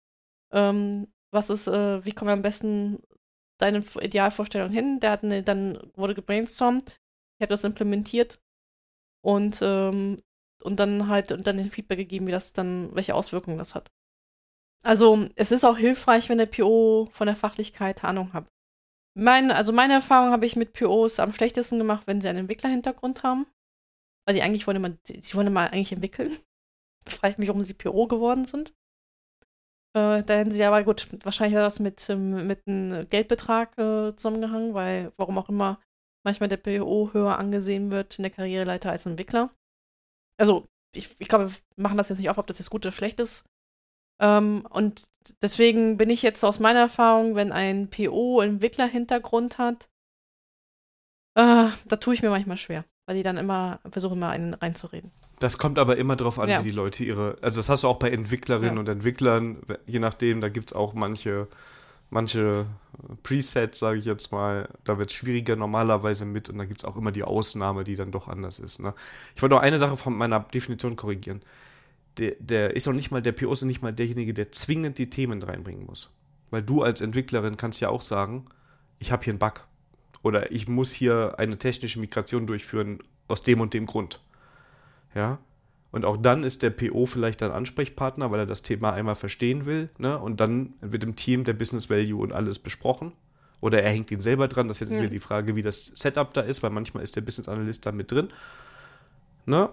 Wie kommen wir am besten deine Idealvorstellung hin? Dann wurde gebrainstormt, ich habe das implementiert und dann den Feedback gegeben, welche Auswirkungen das hat. Also, es ist auch hilfreich, wenn der PO von der Fachlichkeit Ahnung hat. Meine Erfahrung habe ich mit POs am schlechtesten gemacht, wenn sie einen Entwicklerhintergrund haben. Weil die eigentlich sie wollen immer eigentlich entwickeln. Da frage ich mich, warum sie PO geworden sind. Da hätten sie aber gut, wahrscheinlich hat das mit einem Geldbetrag zusammengehangen, weil, warum auch immer, manchmal der PO höher angesehen wird in der Karriereleiter als Entwickler. Also, ich glaube, wir machen das jetzt nicht auf, ob das jetzt gut oder schlecht ist. Und deswegen bin ich jetzt aus meiner Erfahrung, wenn ein PO Entwicklerhintergrund hat, da tue ich mir manchmal schwer, weil die dann versuchen immer einen reinzureden. Das kommt aber immer drauf an, wie die Leute also das hast du auch bei Entwicklerinnen und Entwicklern, je nachdem, da gibt es auch manche Presets, sage ich jetzt mal, da wird es schwieriger normalerweise mit und da gibt es auch immer die Ausnahme, die dann doch anders ist. Ne? Ich wollte noch eine Sache von meiner Definition korrigieren. Der ist noch nicht mal, der PO ist noch nicht mal derjenige, der zwingend die Themen reinbringen muss. Weil du als Entwicklerin kannst ja auch sagen, ich habe hier einen Bug. Oder ich muss hier eine technische Migration durchführen aus dem und dem Grund. Ja? Und auch dann ist der PO vielleicht ein Ansprechpartner, weil er das Thema einmal verstehen will. Ne? Und dann wird im Team der Business Value und alles besprochen. Oder er hängt ihn selber dran. Das ist jetzt wieder die Frage, wie das Setup da ist, weil manchmal ist der Business Analyst da mit drin. Ne?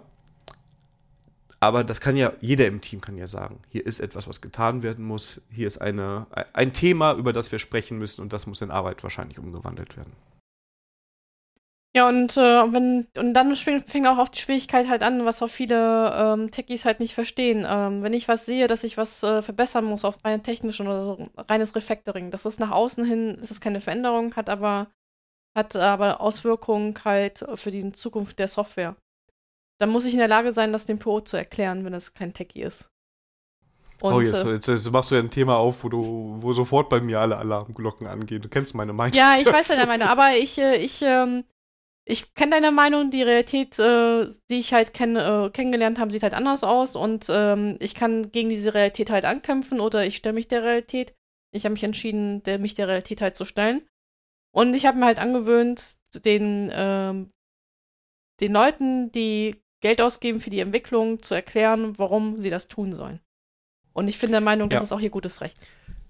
Aber das kann ja, jeder im Team kann ja sagen, hier ist etwas, was getan werden muss, hier ist ein Thema, über das wir sprechen müssen und das muss in Arbeit wahrscheinlich umgewandelt werden. Ja, und dann fängt auch oft die Schwierigkeit halt an, was auch viele Techies halt nicht verstehen. Wenn ich was sehe, dass ich was verbessern muss auf rein technischen oder so reines Refactoring, das ist nach außen hin, ist es keine Veränderung, hat aber Auswirkungen halt für die Zukunft der Software. Dann muss ich in der Lage sein, das dem PO zu erklären, wenn es kein Techie ist. Und, jetzt machst du ja ein Thema auf, wo sofort bei mir alle Alarmglocken angehen. Du kennst meine Meinung. Ja, ich weiß deine Meinung, aber ich kenne deine Meinung, die Realität, die ich halt kennengelernt habe, sieht halt anders aus und ich kann gegen diese Realität halt ankämpfen oder ich stelle mich der Realität. Ich habe mich entschieden, mich der Realität halt zu stellen. Und ich habe mir halt angewöhnt, den Leuten, die Geld ausgeben für die Entwicklung, zu erklären, warum sie das tun sollen. Und ich bin der Meinung, das ist auch ihr gutes Recht.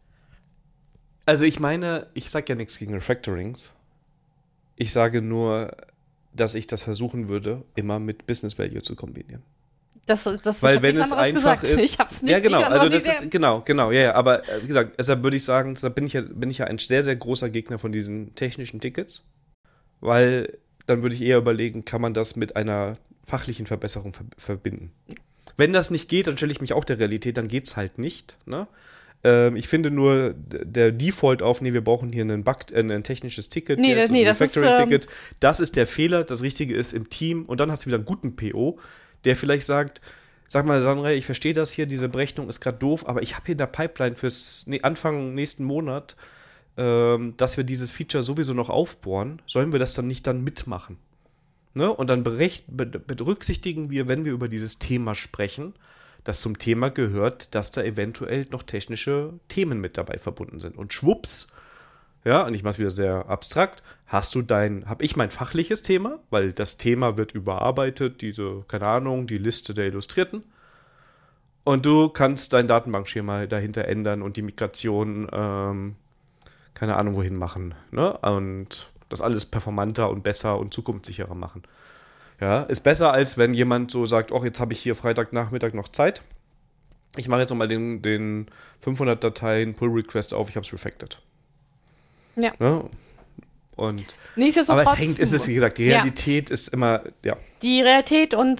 Also ich meine, ich sage ja nichts gegen Refactorings. Ich sage nur, dass ich das versuchen würde, immer mit Business Value zu kombinieren. Weil wenn es einfach ist, ich hab's nicht. Ja, genau. Also das ist genau. Ja. Aber wie gesagt, deshalb würde ich sagen, deshalb bin ich ja ein sehr, sehr großer Gegner von diesen technischen Tickets, weil dann würde ich eher überlegen, kann man das mit einer fachlichen Verbesserung verbinden. Wenn das nicht geht, dann stelle ich mich auch der Realität, dann geht's halt nicht. Ne? Ich finde nur, der Default auf, wir brauchen hier ein technisches Ticket, ein Refactoring-Ticket, das ist der Fehler. Das Richtige ist im Team und dann hast du wieder einen guten PO, der vielleicht sagt, sag mal, Sandra, ich verstehe das hier, diese Berechnung ist gerade doof, aber ich habe hier in der Pipeline fürs Anfang nächsten Monat, dass wir dieses Feature sowieso noch aufbohren, sollen wir das dann nicht mitmachen? Ne? Und dann berücksichtigen wir, wenn wir über dieses Thema sprechen, dass zum Thema gehört, dass da eventuell noch technische Themen mit dabei verbunden sind. Und schwupps, ja, und ich mache es wieder sehr abstrakt, habe ich mein fachliches Thema, weil das Thema wird überarbeitet, die Liste der Illustrierten. Und du kannst dein Datenbankschema dahinter ändern und die Migration keine Ahnung wohin machen, ne? Und das alles performanter und besser und zukunftssicherer machen. Ja, ist besser, als wenn jemand so sagt, jetzt habe ich hier Freitagnachmittag noch Zeit. Ich mache jetzt nochmal den 500 Dateien Pull-Request auf, ich habe es refactored. Ja. Ne? Und aber es ist, wie gesagt, die Realität ist immer, Die Realität und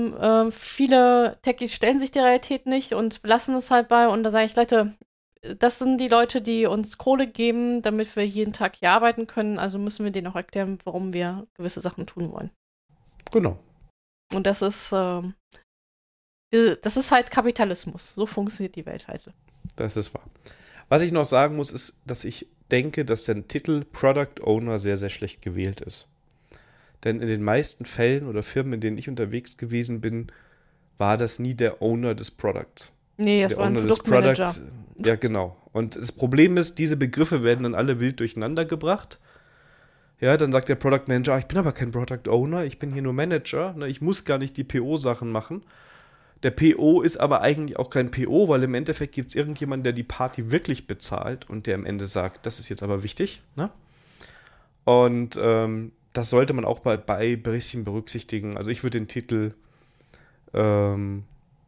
viele Techies stellen sich der Realität nicht und belassen es halt bei. Und da sage ich, Leute, das sind die Leute, die uns Kohle geben, damit wir jeden Tag hier arbeiten können. Also müssen wir denen auch erklären, warum wir gewisse Sachen tun wollen. Genau. Und das ist Das ist halt Kapitalismus. So funktioniert die Welt halt. Das ist wahr. Was ich noch sagen muss, ist, dass ich denke, dass der Titel Product Owner sehr, sehr schlecht gewählt ist. Denn in den meisten Fällen oder Firmen, in denen ich unterwegs gewesen bin, war das nie der Owner des Products. Nee, das der war ein Owner des Produktmanager. Products. Ja, genau. Und das Problem ist, diese Begriffe werden dann alle wild durcheinander gebracht. Ja, dann sagt der Product Manager, ich bin aber kein Product Owner, ich bin hier nur Manager, ne, ich muss gar nicht die PO-Sachen machen. Der PO ist aber eigentlich auch kein PO, weil im Endeffekt gibt es irgendjemanden, der die Party wirklich bezahlt und der am Ende sagt, das ist jetzt aber wichtig. Ne? Und das sollte man auch bei ein bisschen berücksichtigen. Also ich würde den Titel in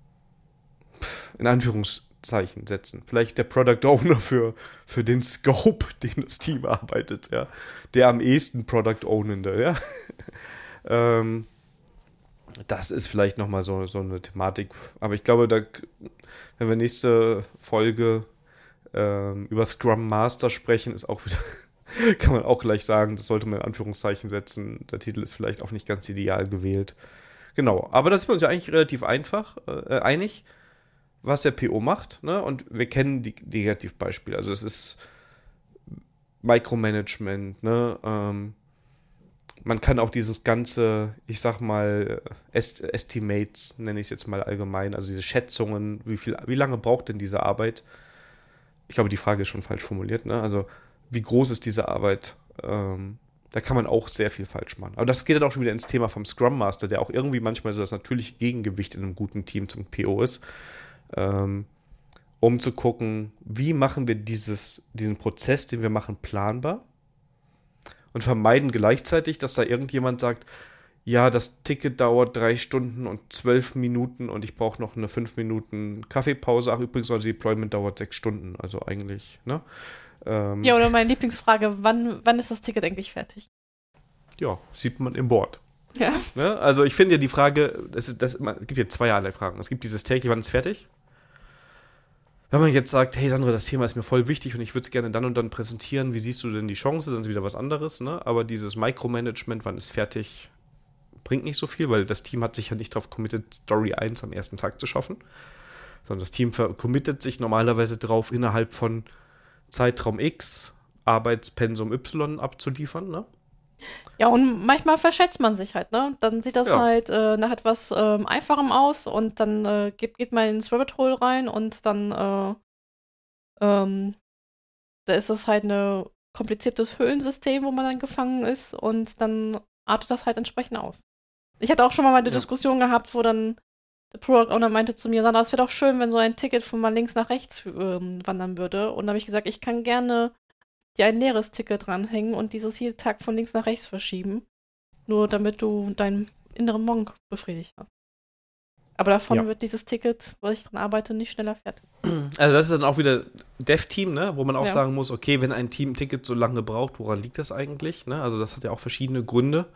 Anführungszeichen setzen. Vielleicht der Product Owner für den Scope, den das Team arbeitet, ja. Der am ehesten Product Ownende, ja. Das ist vielleicht nochmal so eine Thematik. Aber ich glaube, wenn wir nächste Folge über Scrum Master sprechen, ist auch wieder, kann man auch gleich sagen, das sollte man in Anführungszeichen setzen. Der Titel ist vielleicht auch nicht ganz ideal gewählt. Genau, aber da sind wir uns ja eigentlich relativ einig, was der PO macht, ne? Und wir kennen die Negativbeispiele. Also es ist Micromanagement, ne? Man kann auch dieses ganze, ich sag mal, Estimates, nenne ich es jetzt mal allgemein, also diese Schätzungen, wie lange braucht denn diese Arbeit? Ich glaube, die Frage ist schon falsch formuliert, ne? Also wie groß ist diese Arbeit? Da kann man auch sehr viel falsch machen. Aber das geht dann auch schon wieder ins Thema vom Scrum Master, der auch irgendwie manchmal so das natürliche Gegengewicht in einem guten Team zum PO ist, um zu gucken, wie machen wir diesen Prozess, den wir machen, planbar und vermeiden gleichzeitig, dass da irgendjemand sagt, ja, das Ticket dauert 3 Stunden und 12 Minuten und ich brauche noch eine 5 Minuten Kaffeepause. Ach, übrigens, unser Deployment dauert 6 Stunden, also eigentlich, ne? Ja, oder meine Lieblingsfrage, wann ist das Ticket eigentlich fertig? Ja, sieht man im Board. Ja. Ne? Also ich finde ja die Frage, es gibt hier zweierlei Fragen. Es gibt dieses täglich, wann ist fertig? Wenn man jetzt sagt, hey Sandra, das Thema ist mir voll wichtig und ich würde es gerne dann und dann präsentieren, wie siehst du denn die Chance? Dann ist wieder was anderes, ne? Aber dieses Micromanagement, wann ist fertig, bringt nicht so viel, weil das Team hat sich ja nicht darauf committed, Story 1 am ersten Tag zu schaffen, sondern das Team committet sich normalerweise drauf, innerhalb von Zeitraum X Arbeitspensum Y abzuliefern, ne? Ja, und manchmal verschätzt man sich halt, ne? Dann sieht das halt nach etwas Einfachem aus und dann geht man ins Rabbit Hole rein und dann da ist das halt ein kompliziertes Höhlensystem, wo man dann gefangen ist und dann artet das halt entsprechend aus. Ich hatte auch schon mal eine Diskussion gehabt, wo dann der Product Owner meinte zu mir, Sandra, es wäre doch schön, wenn so ein Ticket von mal links nach rechts wandern würde. Und dann habe ich gesagt, ich kann gerne dir ein leeres Ticket dranhängen und dieses jeden Tag von links nach rechts verschieben. Nur damit du deinen inneren Monk befriedigt hast. Aber davon wird dieses Ticket, wo ich dran arbeite, nicht schneller fertig. Also das ist dann auch wieder Dev-Team, ne? Wo man auch sagen muss, okay, wenn ein Team ein Ticket so lange braucht, woran liegt das eigentlich? Ne? Also das hat ja auch verschiedene Gründe.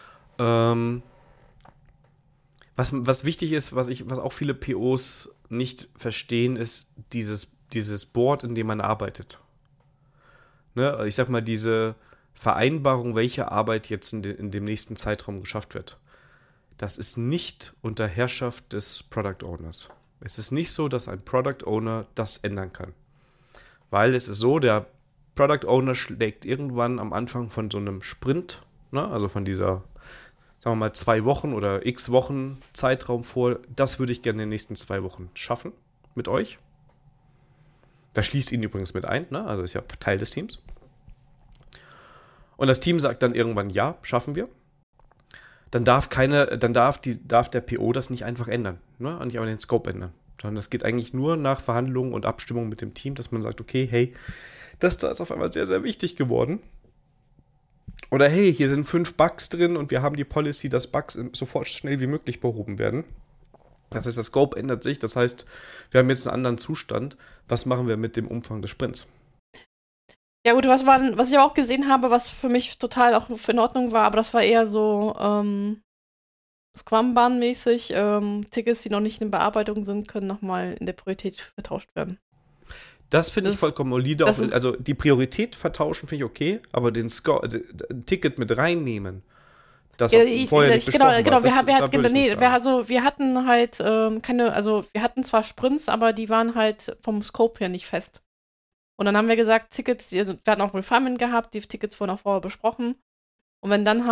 Was wichtig ist, was auch viele POs nicht verstehen, ist dieses Board, in dem man arbeitet. Ne? Ich sag mal, diese Vereinbarung, welche Arbeit jetzt in dem nächsten Zeitraum geschafft wird. Das ist nicht unter Herrschaft des Product Owners. Es ist nicht so, dass ein Product Owner das ändern kann. Weil es ist so, der Product Owner schlägt irgendwann am Anfang von so einem Sprint, ne? Also von dieser, sagen wir mal, 2 Wochen oder x Wochen Zeitraum vor, das würde ich gerne in den nächsten 2 Wochen schaffen mit euch. Das schließt ihn übrigens mit ein, ne? Also ist ja Teil des Teams. Und das Team sagt dann irgendwann, ja, schaffen wir. Dann darf der PO das nicht einfach ändern, ne? Und nicht einfach den Scope ändern. Sondern das geht eigentlich nur nach Verhandlungen und Abstimmung mit dem Team, dass man sagt, okay, hey, das da ist auf einmal sehr, sehr wichtig geworden. Oder hey, hier sind 5 Bugs drin und wir haben die Policy, dass Bugs sofort schnell wie möglich behoben werden. Das heißt, der Scope ändert sich. Das heißt, wir haben jetzt einen anderen Zustand. Was machen wir mit dem Umfang des Sprints? Ja gut, was ich auch gesehen habe, was für mich total auch in Ordnung war, aber das war eher so Scrum-Bahn-mäßig. Tickets, die noch nicht in Bearbeitung sind, können nochmal in der Priorität vertauscht werden. Das finde ich vollkommen solide. Also die Priorität vertauschen finde ich okay, aber ein Ticket mit reinnehmen, das vorher nicht besprochen war. Genau, wir hatten halt wir hatten zwar Sprints, aber die waren halt vom Scope her nicht fest. Und dann haben wir gesagt, Tickets, wir hatten auch Refinement gehabt, die Tickets wurden auch vorher besprochen. Und wenn dann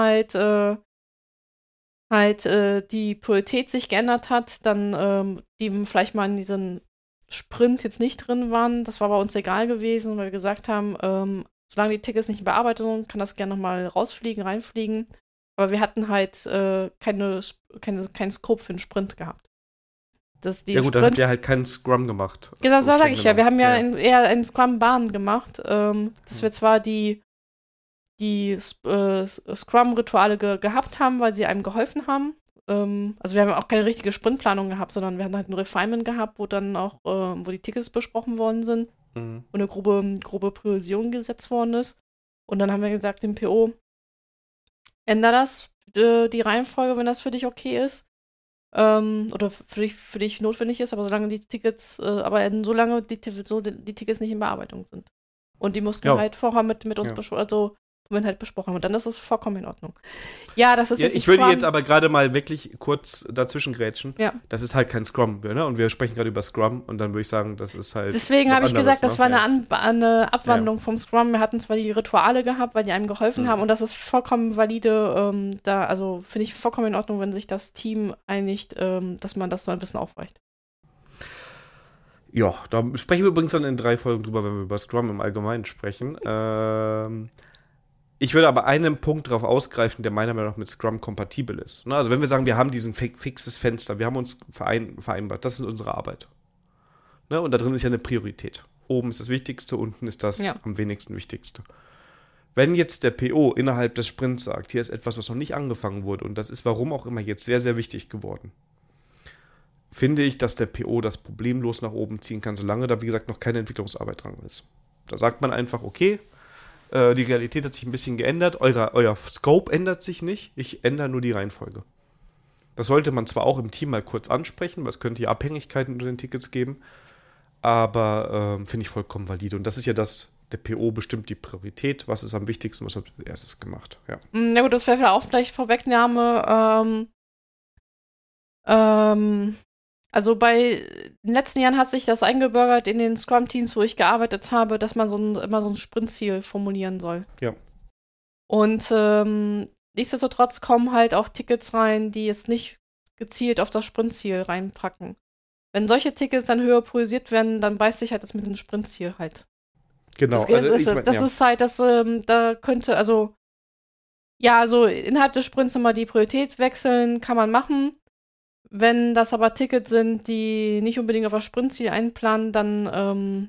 die Priorität sich geändert hat, dann die vielleicht mal in diesen Sprint jetzt nicht drin waren, das war bei uns egal gewesen, weil wir gesagt haben, solange die Tickets nicht in Bearbeitung sind, kann das gerne nochmal reinfliegen. Aber wir hatten halt keinen Scope für einen Sprint gehabt. Ja gut, dann habt ihr halt keinen Scrum gemacht. Genau, so sage ich ja. Wir haben ja eher einen Scrum-Bahn gemacht, dass wir zwar die Scrum-Rituale gehabt haben, weil sie einem geholfen haben. Also wir haben auch keine richtige Sprintplanung gehabt, sondern wir hatten halt ein Refinement gehabt, wo dann auch, wo die Tickets besprochen worden sind und eine grobe Priorisierung gesetzt worden ist. Und dann haben wir gesagt dem PO, änder das, die Reihenfolge, wenn das für dich okay ist. Oder für dich notwendig ist, aber solange die Tickets, solange die Tickets nicht in Bearbeitung sind. Und die mussten halt vorher mit uns besprochen haben. Und dann ist es vollkommen in Ordnung. Ja, das ist jetzt ich würde jetzt aber gerade mal wirklich kurz dazwischen grätschen. Ja. Das ist halt kein Scrum, ne? Und wir sprechen gerade über Scrum und dann würde ich sagen, das ist halt. Deswegen habe ich gesagt, das war eine Abwandlung vom Scrum. Wir hatten zwar die Rituale gehabt, weil die einem geholfen haben und das ist vollkommen valide. Also finde ich vollkommen in Ordnung, wenn sich das Team einigt, dass man das so ein bisschen aufweicht. Ja, da sprechen wir übrigens dann in 3 Folgen drüber, wenn wir über Scrum im Allgemeinen sprechen. Ich würde aber einen Punkt darauf ausgreifen, der meiner Meinung nach mit Scrum kompatibel ist. Also wenn wir sagen, wir haben diesen fixes Fenster, wir haben uns vereinbart, das ist unsere Arbeit. Und da drin ist ja eine Priorität. Oben ist das Wichtigste, unten ist das am wenigsten Wichtigste. Wenn jetzt der PO innerhalb des Sprints sagt, hier ist etwas, was noch nicht angefangen wurde und das ist warum auch immer jetzt sehr, sehr wichtig geworden, finde ich, dass der PO das problemlos nach oben ziehen kann, solange da, wie gesagt, noch keine Entwicklungsarbeit dran ist. Da sagt man einfach, okay, die Realität hat sich ein bisschen geändert, euer Scope ändert sich nicht, ich ändere nur die Reihenfolge. Das sollte man zwar auch im Team mal kurz ansprechen, weil es könnte ja Abhängigkeiten unter den Tickets geben, aber finde ich vollkommen valide. Und das ist ja der PO bestimmt die Priorität, was ist am wichtigsten, was wird als erstes gemacht. Ja, na gut, das wäre vielleicht auch vielleicht Vorwegnahme. Also bei den letzten Jahren hat sich das eingebürgert in den Scrum-Teams, wo ich gearbeitet habe, dass man immer so ein Sprintziel formulieren soll. Ja. Und nichtsdestotrotz kommen halt auch Tickets rein, die jetzt nicht gezielt auf das Sprintziel reinpacken. Wenn solche Tickets dann höher priorisiert werden, dann beißt sich halt das mit dem Sprintziel halt. Genau. Da könnte, also innerhalb des Sprints immer die Priorität wechseln, kann man machen. Wenn das aber Tickets sind, die nicht unbedingt auf das Sprintziel einplanen, dann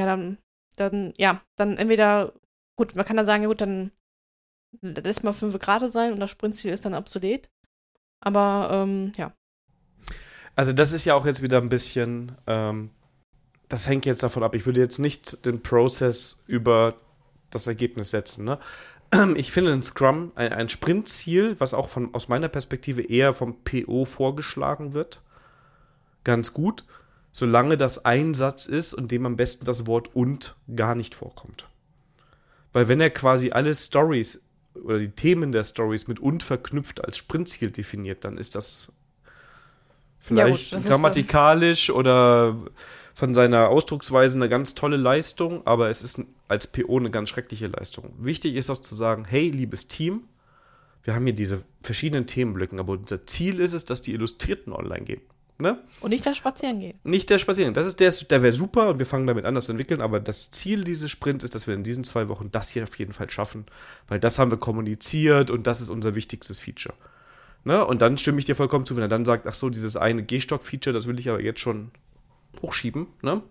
entweder, gut, man kann dann sagen, ja gut, dann lässt mal 5 Grad sein und das Sprintziel ist dann obsolet. Aber, ja. Also das ist ja auch jetzt wieder ein bisschen, das hängt jetzt davon ab. Ich würde jetzt nicht den Prozess über das Ergebnis setzen, ne? Ich finde ein Scrum, ein Sprintziel, was auch aus meiner Perspektive eher vom PO vorgeschlagen wird, ganz gut, solange das ein Satz ist und dem am besten das Wort und gar nicht vorkommt. Weil wenn er quasi alle Stories oder die Themen der Stories mit und verknüpft als Sprintziel definiert, dann ist das vielleicht grammatikalisch oder von seiner Ausdrucksweise eine ganz tolle Leistung, aber es ist als PO eine ganz schreckliche Leistung. Wichtig ist auch zu sagen, hey, liebes Team, wir haben hier diese verschiedenen Themenblöcken, aber unser Ziel ist es, dass die Illustrierten online gehen. Ne? Und nicht das Spazierengehen. Nicht der Spazierengehen. Der wäre super und wir fangen damit an, das zu entwickeln, aber das Ziel dieses Sprints ist, dass wir in diesen 2 Wochen das hier auf jeden Fall schaffen, weil das haben wir kommuniziert und das ist unser wichtigstes Feature. Ne? Und dann stimme ich dir vollkommen zu, wenn er dann sagt, ach so, dieses eine Gehstock-Feature, das will ich aber jetzt schon hochschieben, ne?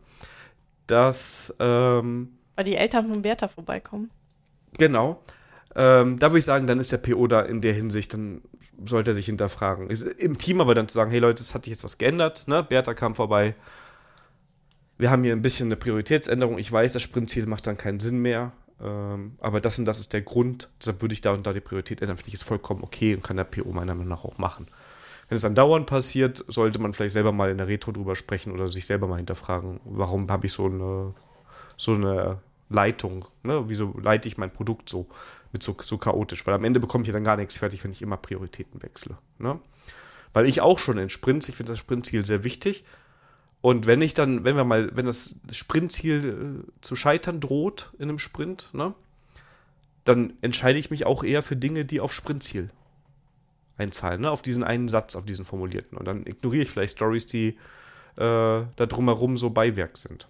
Weil die Eltern von Bertha vorbeikommen. Genau. Da würde ich sagen, dann ist der PO da in der Hinsicht, dann sollte er sich hinterfragen. Im Team aber dann zu sagen, hey Leute, es hat sich jetzt was geändert, ne? Bertha kam vorbei. Wir haben hier ein bisschen eine Prioritätsänderung. Ich weiß, das Sprintziel macht dann keinen Sinn mehr. Aber das und das ist der Grund. Deshalb würde ich da und da die Priorität ändern. Finde ich es vollkommen okay und kann der PO meiner Meinung nach auch machen. Wenn es andauernd passiert, sollte man vielleicht selber mal in der Retro drüber sprechen oder sich selber mal hinterfragen, warum habe ich so eine Leitung, ne? Wieso leite ich mein Produkt so? mit so chaotisch, weil am Ende bekomme ich ja dann gar nichts fertig, wenn ich immer Prioritäten wechsle. Ne? Weil ich auch schon in Sprints, ich finde das Sprintziel sehr wichtig. Und wenn das Sprintziel zu scheitern droht in einem Sprint, ne, dann entscheide ich mich auch eher für Dinge, die auf Sprintziel einzahlen, ne, auf diesen einen Satz, auf diesen formulierten. Und dann ignoriere ich vielleicht Stories, die da drumherum so Beiwerk sind.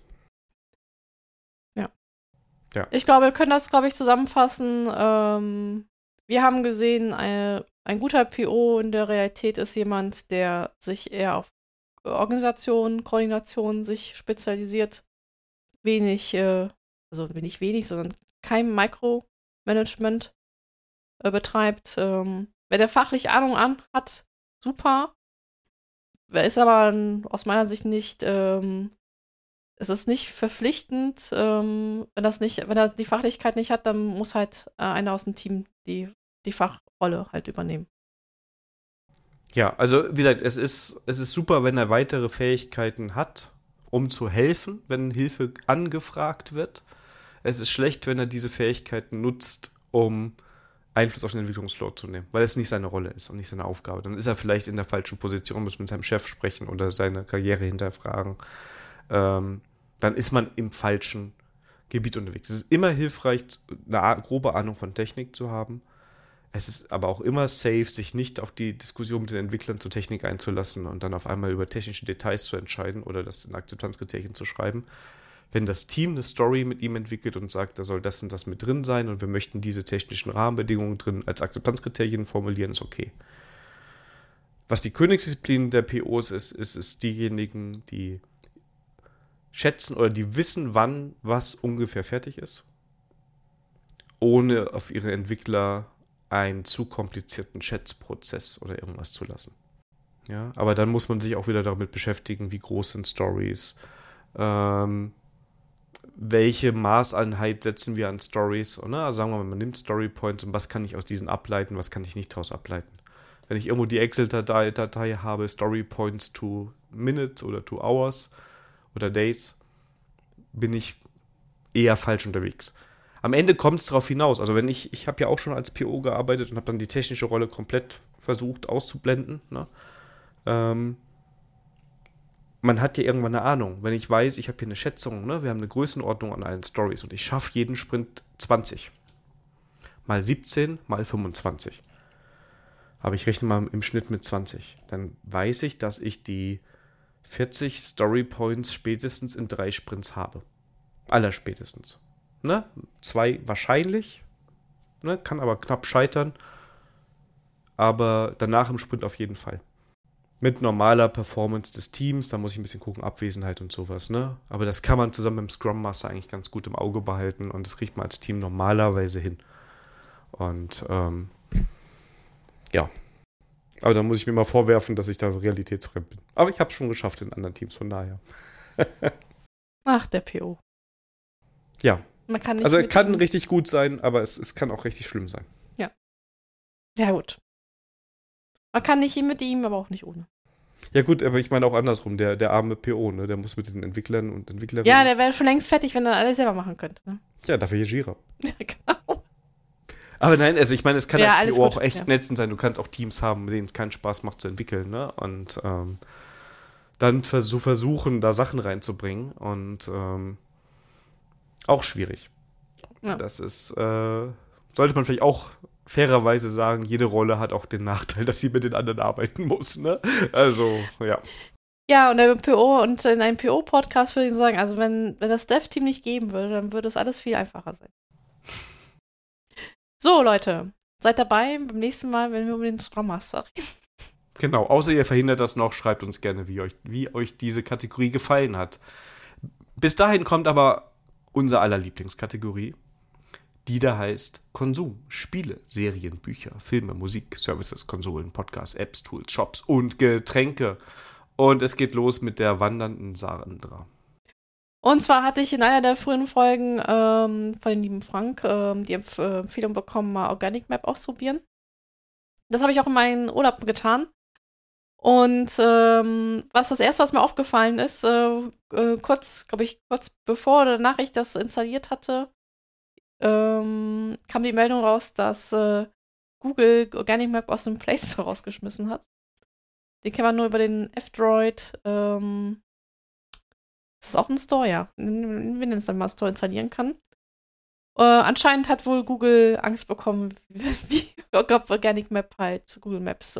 Ja. Ich glaube, wir können das, zusammenfassen. Wir haben gesehen, ein guter PO in der Realität ist jemand, der sich eher auf Organisation, Koordination sich spezialisiert. Sondern kein Micromanagement betreibt. Wer der fachlich Ahnung hat, super. Wer ist aber aus meiner Sicht nicht, es ist nicht verpflichtend, wenn er die Fachlichkeit nicht hat, dann muss halt einer aus dem Team die Fachrolle halt übernehmen. Ja, also wie gesagt, es ist super, wenn er weitere Fähigkeiten hat, um zu helfen, wenn Hilfe angefragt wird. Es ist schlecht, wenn er diese Fähigkeiten nutzt, um Einfluss auf den Entwicklungsflow zu nehmen, weil es nicht seine Rolle ist und nicht seine Aufgabe. Dann ist er vielleicht in der falschen Position, muss mit seinem Chef sprechen oder seine Karriere hinterfragen. Dann ist man im falschen Gebiet unterwegs. Es ist immer hilfreich, eine grobe Ahnung von Technik zu haben. Es ist aber auch immer safe, sich nicht auf die Diskussion mit den Entwicklern zur Technik einzulassen und dann auf einmal über technische Details zu entscheiden oder das in Akzeptanzkriterien zu schreiben. Wenn das Team eine Story mit ihm entwickelt und sagt, da soll das und das mit drin sein und wir möchten diese technischen Rahmenbedingungen drin als Akzeptanzkriterien formulieren, ist okay. Was die Königsdisziplin der POs ist diejenigen, die schätzen oder die wissen, wann was ungefähr fertig ist, ohne auf ihre Entwickler einen zu komplizierten Schätzprozess oder irgendwas zu lassen. Ja, aber dann muss man sich auch wieder damit beschäftigen, wie groß sind Stories, welche Maßeinheit setzen wir an Stories, ne? Also sagen wir mal, man nimmt Story Points und was kann ich aus diesen ableiten, was kann ich nicht daraus ableiten. Wenn ich irgendwo die Excel-Datei habe, Story Points to Minutes oder to Hours oder Days, bin ich eher falsch unterwegs. Am Ende kommt es darauf hinaus, also wenn ich habe ja auch schon als PO gearbeitet und habe dann die technische Rolle komplett versucht auszublenden, ne? Man hat ja irgendwann eine Ahnung. Wenn ich weiß, ich habe hier eine Schätzung, ne? Wir haben eine Größenordnung an allen Stories und ich schaffe jeden Sprint 20. Mal 17, mal 25. Aber ich rechne mal im Schnitt mit 20. Dann weiß ich, dass ich die 40 Story Points spätestens in 3 Sprints habe. Allerspätestens. Ne? 2 wahrscheinlich. Ne? Kann aber knapp scheitern. Aber danach im Sprint auf jeden Fall. Mit normaler Performance des Teams, da muss ich ein bisschen gucken, Abwesenheit und sowas, ne? Aber das kann man zusammen mit dem Scrum Master eigentlich ganz gut im Auge behalten und das kriegt man als Team normalerweise hin. Und ja. Aber da muss ich mir mal vorwerfen, dass ich da realitätsfremd bin. Aber ich habe es schon geschafft in anderen Teams, von daher. Ach, der PO. Ja. Man kann nicht also er kann richtig gut sein, aber es kann auch richtig schlimm sein. Ja. Ja, gut. Man kann nicht mit ihm, aber auch nicht ohne. Ja gut, aber ich meine auch andersrum, der arme PO, ne? Der muss mit den Entwicklern und Entwicklerinnen... Ja, der wäre schon längst fertig, wenn er alles selber machen könnte. Ne? Ja, dafür hier Jira. Ja, genau. Aber nein, also ich meine, es kann ja, als PO gut, auch echt netzend sein. Du kannst auch Teams haben, mit denen es keinen Spaß macht zu entwickeln, ne? Und dann versuchen, da Sachen reinzubringen und auch schwierig. Ja. Das ist, sollte man vielleicht auch fairerweise sagen, jede Rolle hat auch den Nachteil, dass sie mit den anderen arbeiten muss, ne? Also, ja. Ja, und der PO und in einem PO-Podcast würde ich sagen, also wenn das Dev-Team nicht geben würde, dann würde es alles viel einfacher sein. So, Leute, seid dabei beim nächsten Mal, wenn wir über den Scrum Master reden. Genau, außer ihr verhindert das noch, schreibt uns gerne, wie euch diese Kategorie gefallen hat. Bis dahin kommt aber unser aller Lieblingskategorie, die da heißt Konsum, Spiele, Serien, Bücher, Filme, Musik, Services, Konsolen, Podcasts, Apps, Tools, Shops und Getränke. Und es geht los mit der wandernden Sandra. Und zwar hatte ich in einer der frühen Folgen von dem lieben Frank die Empfehlung bekommen, mal Organic Map auszuprobieren. Das habe ich auch in meinen Urlaub getan. Und was das erste, was mir aufgefallen ist, kurz bevor oder danach ich das installiert hatte, kam die Meldung raus, dass Google Organic Map aus dem Play Store rausgeschmissen hat. Den kann man nur über den F-Droid, das ist auch ein Store, ja. Wir nennen es dann mal Store, installieren kann. Anscheinend hat wohl Google Angst bekommen, wie Organic Map halt Google Maps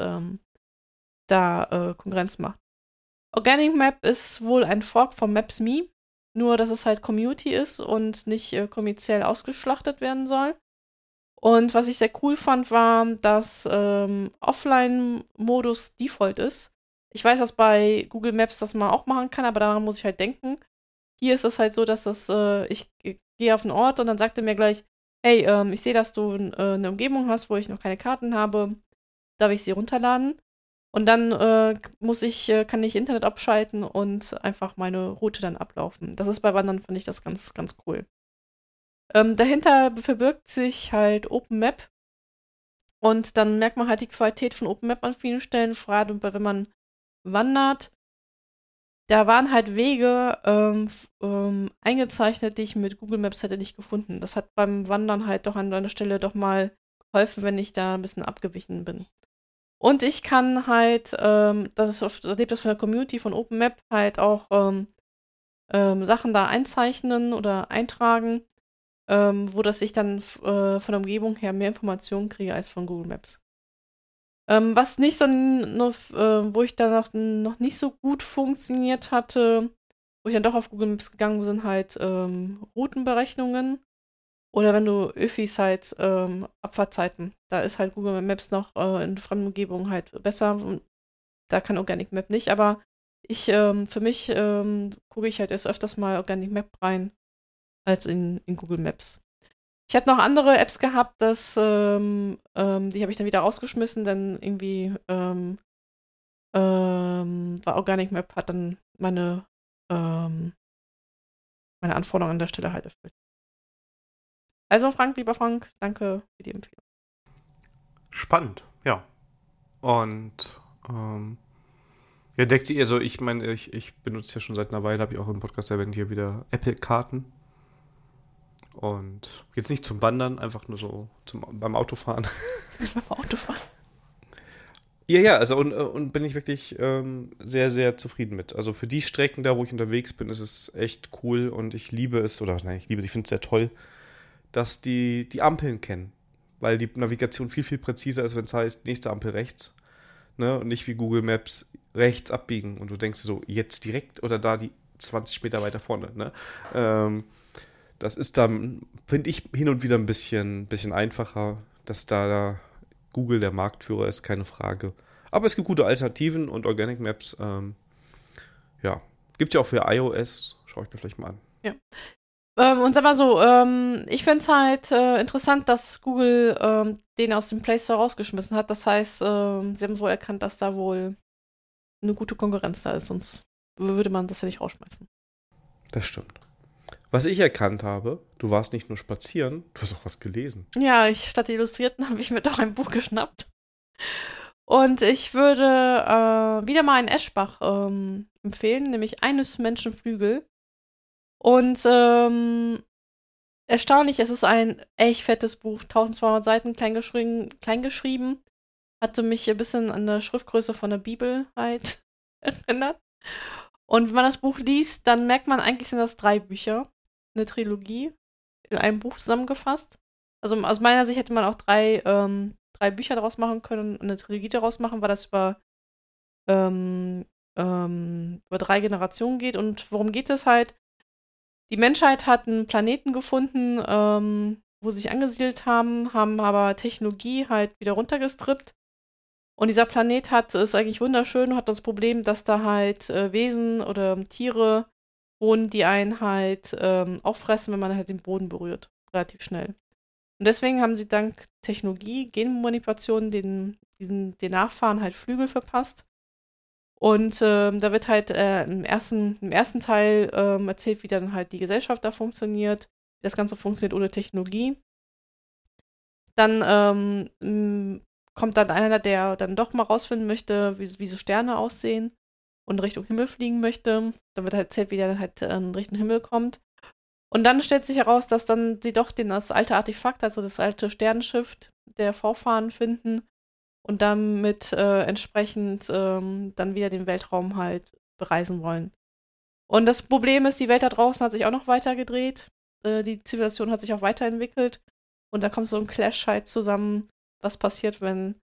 da Konkurrenz macht. Organic Map ist wohl ein Fork von Maps.me, nur dass es halt Community ist und nicht kommerziell ausgeschlachtet werden soll. Und was ich sehr cool fand, war, dass Offline-Modus Default ist. Ich weiß, dass bei Google Maps das man auch machen kann, aber daran muss ich halt denken. Hier ist es halt so, dass ich gehe auf einen Ort und dann sagt er mir gleich, hey, ich sehe, dass du eine Umgebung hast, wo ich noch keine Karten habe. Darf ich sie runterladen? Und dann kann ich Internet abschalten und einfach meine Route dann ablaufen. Das ist bei Wandern, finde ich das ganz, ganz cool. Dahinter verbirgt sich halt OpenMap. Und dann merkt man halt die Qualität von OpenMap an vielen Stellen, vor allem wenn man wandert. Da waren halt Wege eingezeichnet, die ich mit Google Maps hätte nicht gefunden. Das hat beim Wandern halt doch an einer Stelle doch mal geholfen, wenn ich da ein bisschen abgewichen bin. Und ich kann halt, das erlebt das von der Community von OpenMap, halt auch Sachen da einzeichnen oder eintragen, wo das ich dann von der Umgebung her mehr Informationen kriege als von Google Maps. Was nicht so, wo ich da noch nicht so gut funktioniert hatte, wo ich dann doch auf Google Maps gegangen bin, sind halt Routenberechnungen. Oder wenn du Öffis halt Abfahrtzeiten. Da ist halt Google Maps noch in fremden Umgebungen halt besser. Da kann Organic Map nicht, aber für mich gucke ich halt erst öfters mal Organic Map rein als in Google Maps. Ich hatte noch andere Apps gehabt, die habe ich dann wieder rausgeschmissen, denn irgendwie war Organic Map hat dann meine Anforderungen an der Stelle halt erfüllt. Also lieber Frank, danke für die Empfehlung. Spannend, ja. Und ja, deckt sie, also ich meine, ich benutze ja schon seit einer Weile, habe ich auch im Podcast erwähnt, hier wieder Apple-Karten. Und jetzt nicht zum Wandern, einfach nur so beim Autofahren. Beim Autofahren? Ja, also und bin ich wirklich sehr, sehr zufrieden mit. Also für die Strecken da, wo ich unterwegs bin, ist es echt cool und ich liebe es, ich finde es sehr toll, dass die Ampeln kennen. Weil die Navigation viel, viel präziser ist, wenn es heißt, nächste Ampel rechts. Ne? Und nicht wie Google Maps rechts abbiegen. Und du denkst dir so, jetzt direkt oder da die 20 Meter weiter vorne. Ne? Das ist dann, finde ich, hin und wieder ein bisschen einfacher, dass da Google der Marktführer ist, keine Frage. Aber es gibt gute Alternativen und Organic Maps, ja, gibt ja auch für iOS. Schaue ich mir vielleicht mal an. Ja. Und sag mal so, ich finde es halt interessant, dass Google den aus dem Play Store rausgeschmissen hat. Das heißt, sie haben wohl erkannt, dass da wohl eine gute Konkurrenz da ist, sonst würde man das ja nicht rausschmeißen. Das stimmt. Was ich erkannt habe, du warst nicht nur spazieren, du hast auch was gelesen. Ja, statt die Illustrierten habe ich mir doch ein Buch geschnappt. Und ich würde wieder mal einen Eschbach empfehlen, nämlich Eines Menschen Flügel. Und erstaunlich, es ist ein echt fettes Buch, 1200 Seiten, klein geschrieben. Hatte mich ein bisschen an der Schriftgröße von der Bibel halt erinnert. Und wenn man das Buch liest, dann merkt man, eigentlich sind das 3 Bücher. Eine Trilogie in einem Buch zusammengefasst. Also aus meiner Sicht hätte man auch 3 Bücher daraus machen können und eine Trilogie daraus machen, weil das über 3 Generationen geht. Und worum geht es halt? Die Menschheit hat einen Planeten gefunden, wo sie sich angesiedelt haben aber Technologie halt wieder runtergestrippt. Und dieser Planet ist eigentlich wunderschön und hat das Problem, dass da halt Wesen oder Tiere wohnen, die einen halt auffressen, wenn man halt den Boden berührt. Relativ schnell. Und deswegen haben sie dank Technologie, Genmanipulation den Nachfahren halt Flügel verpasst. Und da wird halt im ersten Teil erzählt, wie dann halt die Gesellschaft da funktioniert, wie das Ganze funktioniert ohne Technologie. Dann kommt dann einer, der dann doch mal rausfinden möchte, wie so Sterne aussehen und Richtung Himmel fliegen möchte. Dann wird halt erzählt, wie der halt in Richtung Himmel kommt. Und dann stellt sich heraus, dass dann sie doch das alte Artefakt, also das alte Sternenschiff der Vorfahren finden und damit entsprechend dann wieder den Weltraum halt bereisen wollen. Und das Problem ist, die Welt da draußen hat sich auch noch weiter gedreht. Die Zivilisation hat sich auch weiterentwickelt. Und dann kommt so ein Clash halt zusammen, was passiert, wenn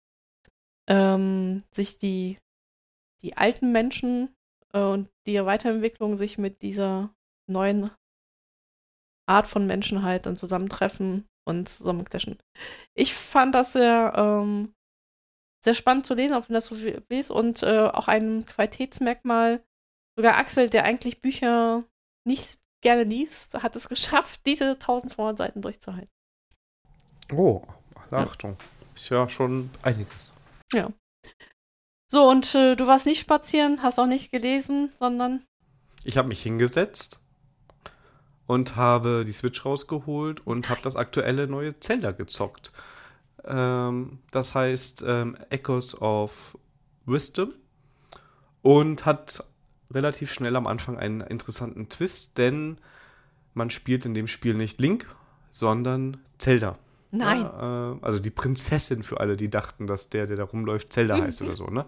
sich die alten Menschen und die Weiterentwicklung sich mit dieser neuen Art von Menschen halt dann zusammentreffen und zusammenclashen. Ich fand das sehr, sehr spannend zu lesen, auch wenn das so viel ist. Und auch ein Qualitätsmerkmal. Sogar Axel, der eigentlich Bücher nicht gerne liest, hat es geschafft, diese 1200 Seiten durchzuhalten. Oh, Achtung. Ist ja schon einiges. Ja. So, und du warst nicht spazieren, hast auch nicht gelesen, sondern... Ich habe mich hingesetzt und habe die Switch rausgeholt und habe das aktuelle neue Zelda gezockt. Das heißt Echoes of Wisdom und hat relativ schnell am Anfang einen interessanten Twist, denn man spielt in dem Spiel nicht Link, sondern Zelda. Nein. Ja, also die Prinzessin für alle, die dachten, dass der da rumläuft, Zelda heißt oder so, ne?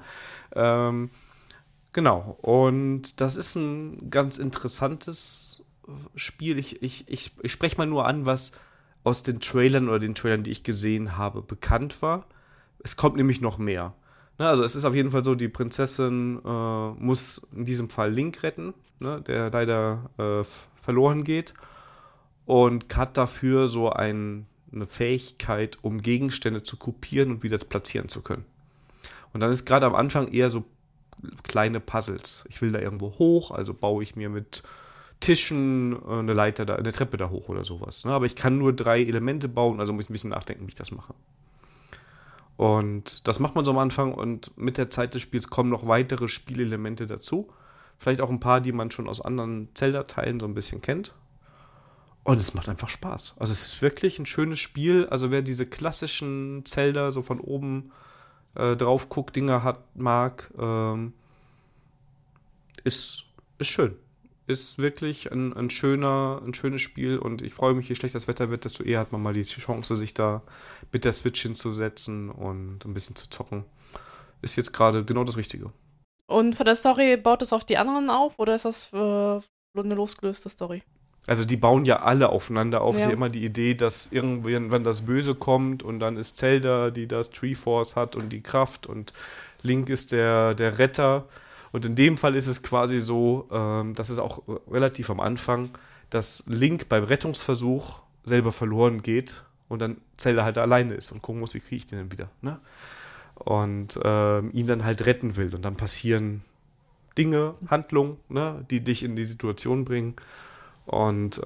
Genau. Und das ist ein ganz interessantes Spiel. Ich spreche mal nur an, was aus den Trailern oder den Trailern, die ich gesehen habe, bekannt war. Es kommt nämlich noch mehr. Ne, also es ist auf jeden Fall so, die Prinzessin muss in diesem Fall Link retten, ne, der leider verloren geht. Und hat dafür so eine Fähigkeit, um Gegenstände zu kopieren und wieder platzieren zu können. Und dann ist gerade am Anfang eher so kleine Puzzles. Ich will da irgendwo hoch, also baue ich mir mit Tischen eine Leiter da, eine Treppe da hoch oder sowas. Ne? Aber ich kann nur 3 Elemente bauen, also muss ich ein bisschen nachdenken, wie ich das mache. Und das macht man so am Anfang und mit der Zeit des Spiels kommen noch weitere Spielelemente dazu. Vielleicht auch ein paar, die man schon aus anderen Zelda-Teilen so ein bisschen kennt. Und es macht einfach Spaß. Also es ist wirklich ein schönes Spiel. Also wer diese klassischen Zelda so von oben drauf guckt, Dinger mag, ist schön. Ist wirklich ein schönes Spiel und ich freue mich, je schlechter das Wetter wird, desto eher hat man mal die Chance, sich da mit der Switch hinzusetzen und ein bisschen zu zocken. Ist jetzt gerade genau das Richtige. Und von der Story baut es auf die anderen auf oder ist das eine losgelöste Story? Also die bauen ja alle aufeinander auf. Ja. Ist ja immer die Idee, dass irgendwann das Böse kommt und dann ist Zelda, die das Triforce hat und die Kraft und Link ist der Retter. Und in dem Fall ist es quasi so, dass es auch relativ am Anfang, dass Link beim Rettungsversuch selber verloren geht und dann Zelda halt alleine ist und gucken muss, wie kriege ich den denn wieder. Ne? Und ihn dann halt retten will. Und dann passieren Dinge, Handlungen, ne, die dich in die Situation bringen. Und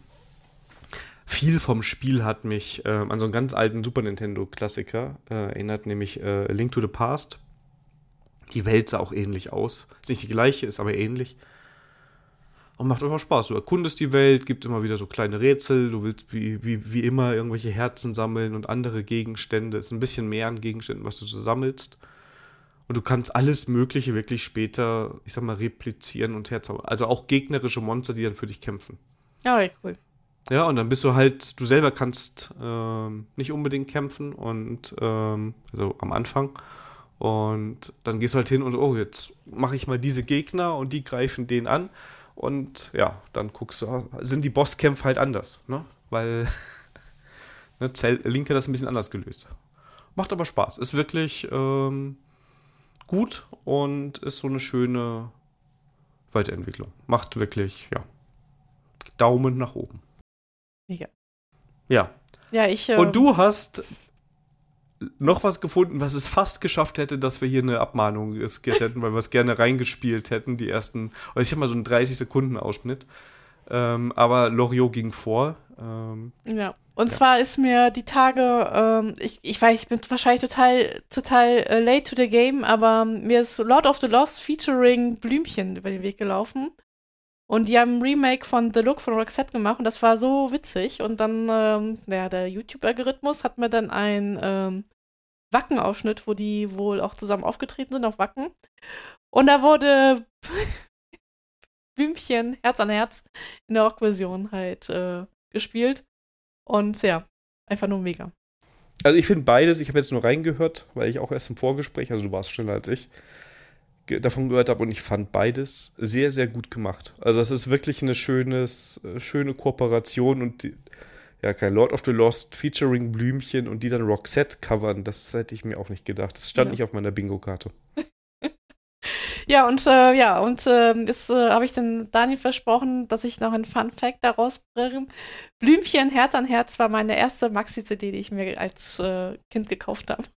viel vom Spiel hat mich an so einen ganz alten Super Nintendo-Klassiker erinnert, nämlich A Link to the Past. Die Welt sah auch ähnlich aus. Ist nicht die gleiche, ist aber ähnlich. Und macht einfach Spaß. Du erkundest die Welt, gibt immer wieder so kleine Rätsel. Du willst wie immer irgendwelche Herzen sammeln und andere Gegenstände. Ist ein bisschen mehr an Gegenständen, was du so sammelst. Und du kannst alles Mögliche wirklich später, ich sag mal, replizieren und herzaubern. Also auch gegnerische Monster, die dann für dich kämpfen. Ja, cool. Ja, und dann bist du halt, du selber kannst nicht unbedingt kämpfen und also am Anfang. Und dann gehst du halt hin und oh, jetzt mache ich mal diese Gegner und die greifen den an. Und ja, dann guckst du, sind die Bosskämpfe halt anders, ne? Weil ne, Link hat das ein bisschen anders gelöst. Macht aber Spaß. Ist wirklich gut und ist so eine schöne Weiterentwicklung. Macht wirklich, ja, Daumen nach oben. Ja. Ja. Ja, ich. Und du hast noch was gefunden, was es fast geschafft hätte, dass wir hier eine Abmahnung riskiert hätten, weil wir es gerne reingespielt hätten, die ersten, also ich habe mal so einen 30-Sekunden-Ausschnitt, aber Loriot ging vor. Ja, und zwar ist mir die Tage, ich weiß, ich bin wahrscheinlich total late to the game, aber mir ist Lord of the Lost featuring Blümchen über den Weg gelaufen. Und die haben ein Remake von The Look von Roxette gemacht und das war so witzig. Und dann, der YouTube-Algorithmus hat mir dann einen Wacken-Ausschnitt, wo die wohl auch zusammen aufgetreten sind auf Wacken. Und da wurde Blümchen, Herz an Herz in der Rockversion halt gespielt. Und ja, einfach nur mega. Also ich finde beides, ich habe jetzt nur reingehört, weil ich auch erst im Vorgespräch, also du warst schneller als ich, davon gehört habe und ich fand beides sehr, sehr gut gemacht. Also das ist wirklich eine schöne Kooperation und kein Lord of the Lost featuring Blümchen und die dann Roxette covern, das hätte ich mir auch nicht gedacht. Das stand nicht auf meiner Bingo-Karte. Jetzt habe ich dann Daniel versprochen, dass ich noch einen Fun-Fact daraus bringe. Blümchen, Herz an Herz war meine erste Maxi-CD, die ich mir als Kind gekauft habe.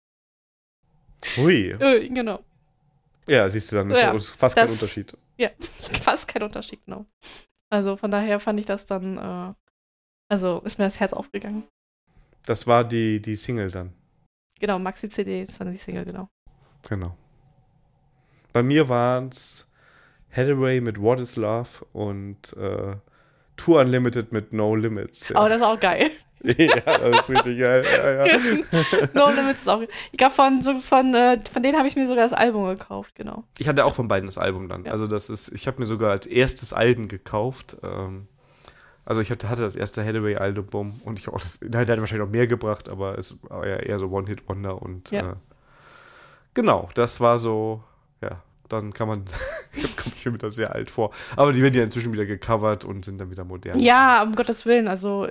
Hui. Genau. Ja, siehst du dann, ist fast kein Unterschied. Ja, fast kein Unterschied, genau. Also von daher fand ich das dann, ist mir das Herz aufgegangen. Das war die Single dann. Genau, Maxi-CD, das war die Single, genau. Genau. Bei mir waren es Hathaway mit What is Love und Tour Unlimited mit No Limits. Ja. Oh, das ist auch geil. Ja, das ist richtig geil. Ja. No Limits ist auch geil. Ich glaube, von denen habe ich mir sogar das Album gekauft, genau. Ich hatte auch von beiden das Album dann. Ja. Also ich habe mir sogar als erstes Album gekauft. Also ich hatte das erste Hathaway-Album und der hat wahrscheinlich noch mehr gebracht, aber es war ja eher so One-Hit-Wonder und genau, das war so, ja, dann kann man, jetzt kommt ich mir wieder sehr alt vor, aber die werden ja inzwischen wieder gecovert und sind dann wieder modern. Ja, um Gottes Willen, also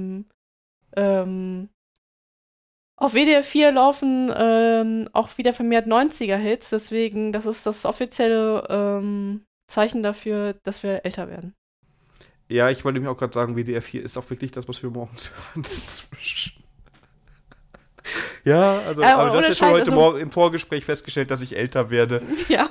auf WDR 4 laufen auch wieder vermehrt 90er-Hits, deswegen, das ist das offizielle Zeichen dafür, dass wir älter werden. Ja, ich wollte mir auch gerade sagen, WDR 4 ist auch wirklich das, was wir morgens hören inzwischen. Ja, also aber du hast ja schon heute Morgen im Vorgespräch festgestellt, dass ich älter werde. Ja.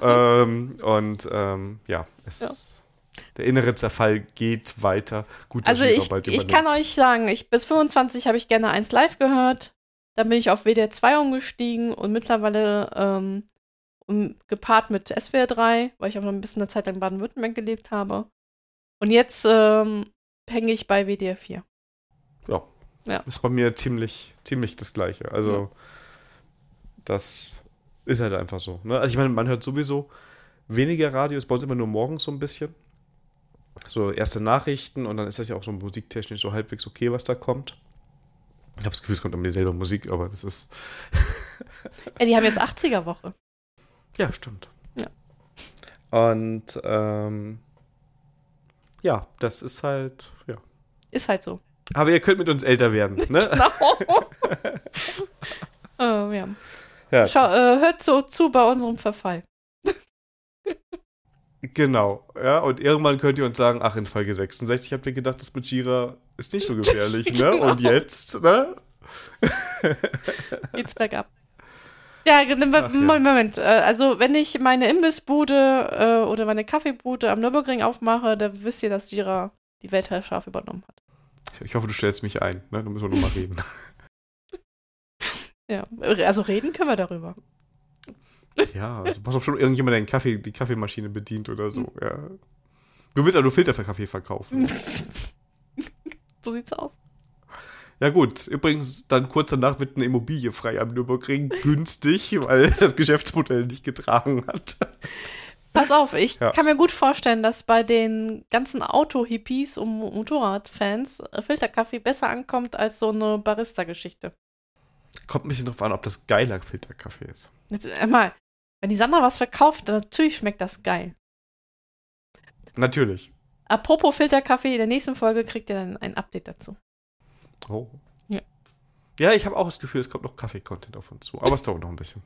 Der innere Zerfall geht weiter. Gut, also ich kann euch sagen, bis 25 habe ich gerne 1 live gehört. Dann bin ich auf WDR 2 umgestiegen und mittlerweile gepaart mit SWR 3, weil ich auch noch ein bisschen eine Zeit lang in Baden-Württemberg gelebt habe. Und jetzt hänge ich bei WDR 4. Ja. Ist bei mir ziemlich das Gleiche. Also, das ist halt einfach so. Ne? Also, ich meine, man hört sowieso weniger Radio, ist bei uns immer nur morgens so ein bisschen. So erste Nachrichten und dann ist das ja auch so musiktechnisch so halbwegs okay, was da kommt. Ich habe das Gefühl, es kommt immer dieselbe Musik, aber das ist. Ja, die haben jetzt 80er-Woche. Ja, stimmt. Ja. Und, das ist halt, ja. Ist halt so. Aber ihr könnt mit uns älter werden, ne? Genau. Ja. Hört so zu bei unserem Verfall. Genau, ja, und irgendwann könnt ihr uns sagen, ach, in Folge 66 habt ihr gedacht, das mit Gira ist nicht so gefährlich, ne? Genau. Und jetzt, ne? Geht's bergab. Ja, Moment. Also, wenn ich meine Imbissbude oder meine Kaffeebude am Nürburgring aufmache, dann wisst ihr, dass Gira die Weltherrschaft übernommen hat. Ich hoffe, du stellst mich ein, ne? Dann müssen wir nochmal reden. Ja, also reden können wir darüber. Ja, also pass auf, schon irgendjemand die Kaffeemaschine bedient oder so, ja. Du willst also Filter für Kaffee verkaufen. So sieht's aus. Ja gut, übrigens dann kurz danach wird eine Immobilie frei am Nürburgring, günstig, weil das Geschäftsmodell nicht getragen hat. Pass auf, ich kann mir gut vorstellen, dass bei den ganzen Auto-Hippies und Motorradfans Filterkaffee besser ankommt als so eine Barista-Geschichte. Kommt ein bisschen drauf an, ob das geiler Filterkaffee ist. Jetzt, mal, wenn die Sandra was verkauft, dann natürlich schmeckt das geil. Natürlich. Apropos Filterkaffee, in der nächsten Folge kriegt ihr dann ein Update dazu. Oh. Ja. Ja, ich habe auch das Gefühl, es kommt noch Kaffee-Content auf uns zu. Aber es dauert noch ein bisschen.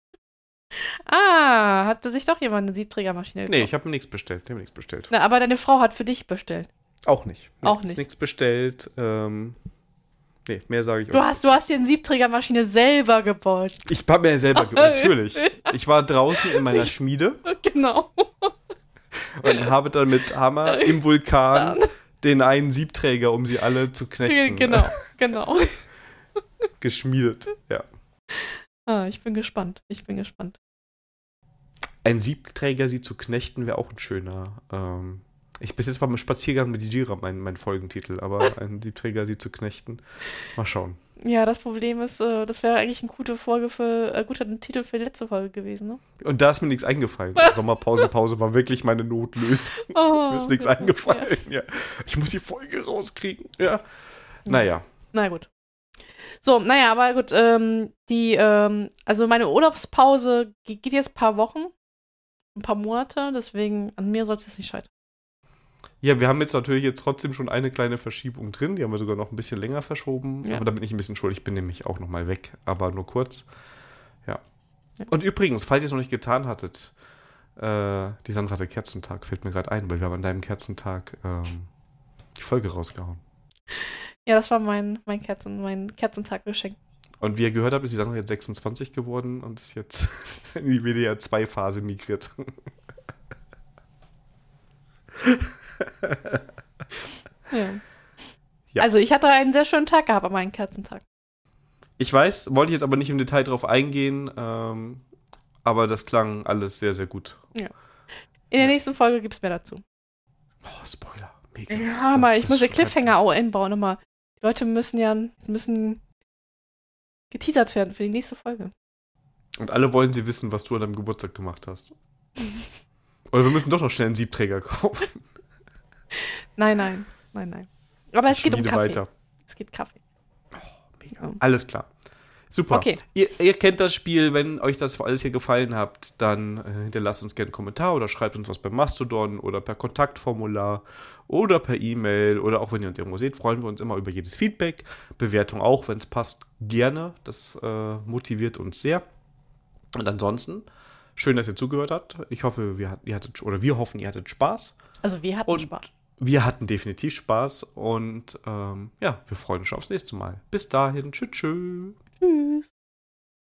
Hatte sich doch jemand eine Siebträgermaschine gekauft? Nee, ich habe nichts bestellt. Na, aber deine Frau hat für dich bestellt. Auch nicht. Nee, auch nicht. Ist nichts bestellt. Nee, mehr sage ich auch nicht. Du hast dir eine Siebträgermaschine selber gebaut. Ich habe mir selber gebaut, natürlich. Ich war draußen in meiner Schmiede. Genau. Und habe dann mit Hammer im Vulkan den einen Siebträger, um sie alle zu knechten. Genau. Geschmiedet, ja. Ich bin gespannt. Ein Siebträger, sie zu knechten, wäre auch ein schöner Bis jetzt war mein Spaziergang mit Dijira mein Folgentitel, aber einen Siebträger sie zu knechten. Mal schauen. Ja, das Problem ist, das wäre eigentlich ein guter Titel für die letzte Folge gewesen, ne? Und da ist mir nichts eingefallen. Die Sommerpause war wirklich meine Notlösung. Mir ist nichts eingefallen. Ja. Ich muss die Folge rauskriegen. Ja. Naja. Na gut. So, naja, aber gut, also meine Urlaubspause geht jetzt ein paar Wochen, ein paar Monate, deswegen an mir soll es jetzt nicht scheitern. Ja, wir haben jetzt natürlich trotzdem schon eine kleine Verschiebung drin. Die haben wir sogar noch ein bisschen länger verschoben. Ja. Aber da bin ich ein bisschen schuld. Ich bin nämlich auch noch mal weg, aber nur kurz. Ja. Und übrigens, falls ihr es noch nicht getan hattet, die Sandra hatte Kerzentag, fällt mir gerade ein, weil wir haben an deinem Kerzentag die Folge rausgehauen. Ja, das war mein Kerzentag-Geschenk. Und wie ihr gehört habt, ist die Sandra jetzt 26 geworden und ist jetzt in die WDR-2-Phase migriert. Ja. Also ich hatte einen sehr schönen Tag gehabt an meinem Kerzentag. Ich weiß, wollte ich jetzt aber nicht im Detail drauf eingehen, aber das klang alles sehr, sehr gut. Ja. In der nächsten Folge gibt es mehr dazu. Oh, Spoiler. Mega. Ja, aber ich muss den Cliffhanger auch einbauen immer. Die Leute müssen geteasert werden für die nächste Folge. Und alle wollen sie wissen, was du an deinem Geburtstag gemacht hast. Oder wir müssen doch noch schnell einen Siebträger kaufen. Nein. Aber es geht um Kaffee. Weiter. Es geht Kaffee. Oh, mega. Alles klar. Super. Okay. Ihr kennt das Spiel. Wenn euch das alles hier gefallen hat, dann hinterlasst uns gerne einen Kommentar oder schreibt uns was bei Mastodon oder per Kontaktformular oder per E-Mail oder auch wenn ihr uns irgendwo seht, freuen wir uns immer über jedes Feedback. Bewertung auch, wenn es passt, gerne. Das motiviert uns sehr. Und ansonsten, schön, dass ihr zugehört habt. Ich hoffe, wir hoffen, ihr hattet Spaß. Also wir hatten Spaß. Wir hatten definitiv Spaß und wir freuen uns schon aufs nächste Mal. Bis dahin, tschüss. Tschüss.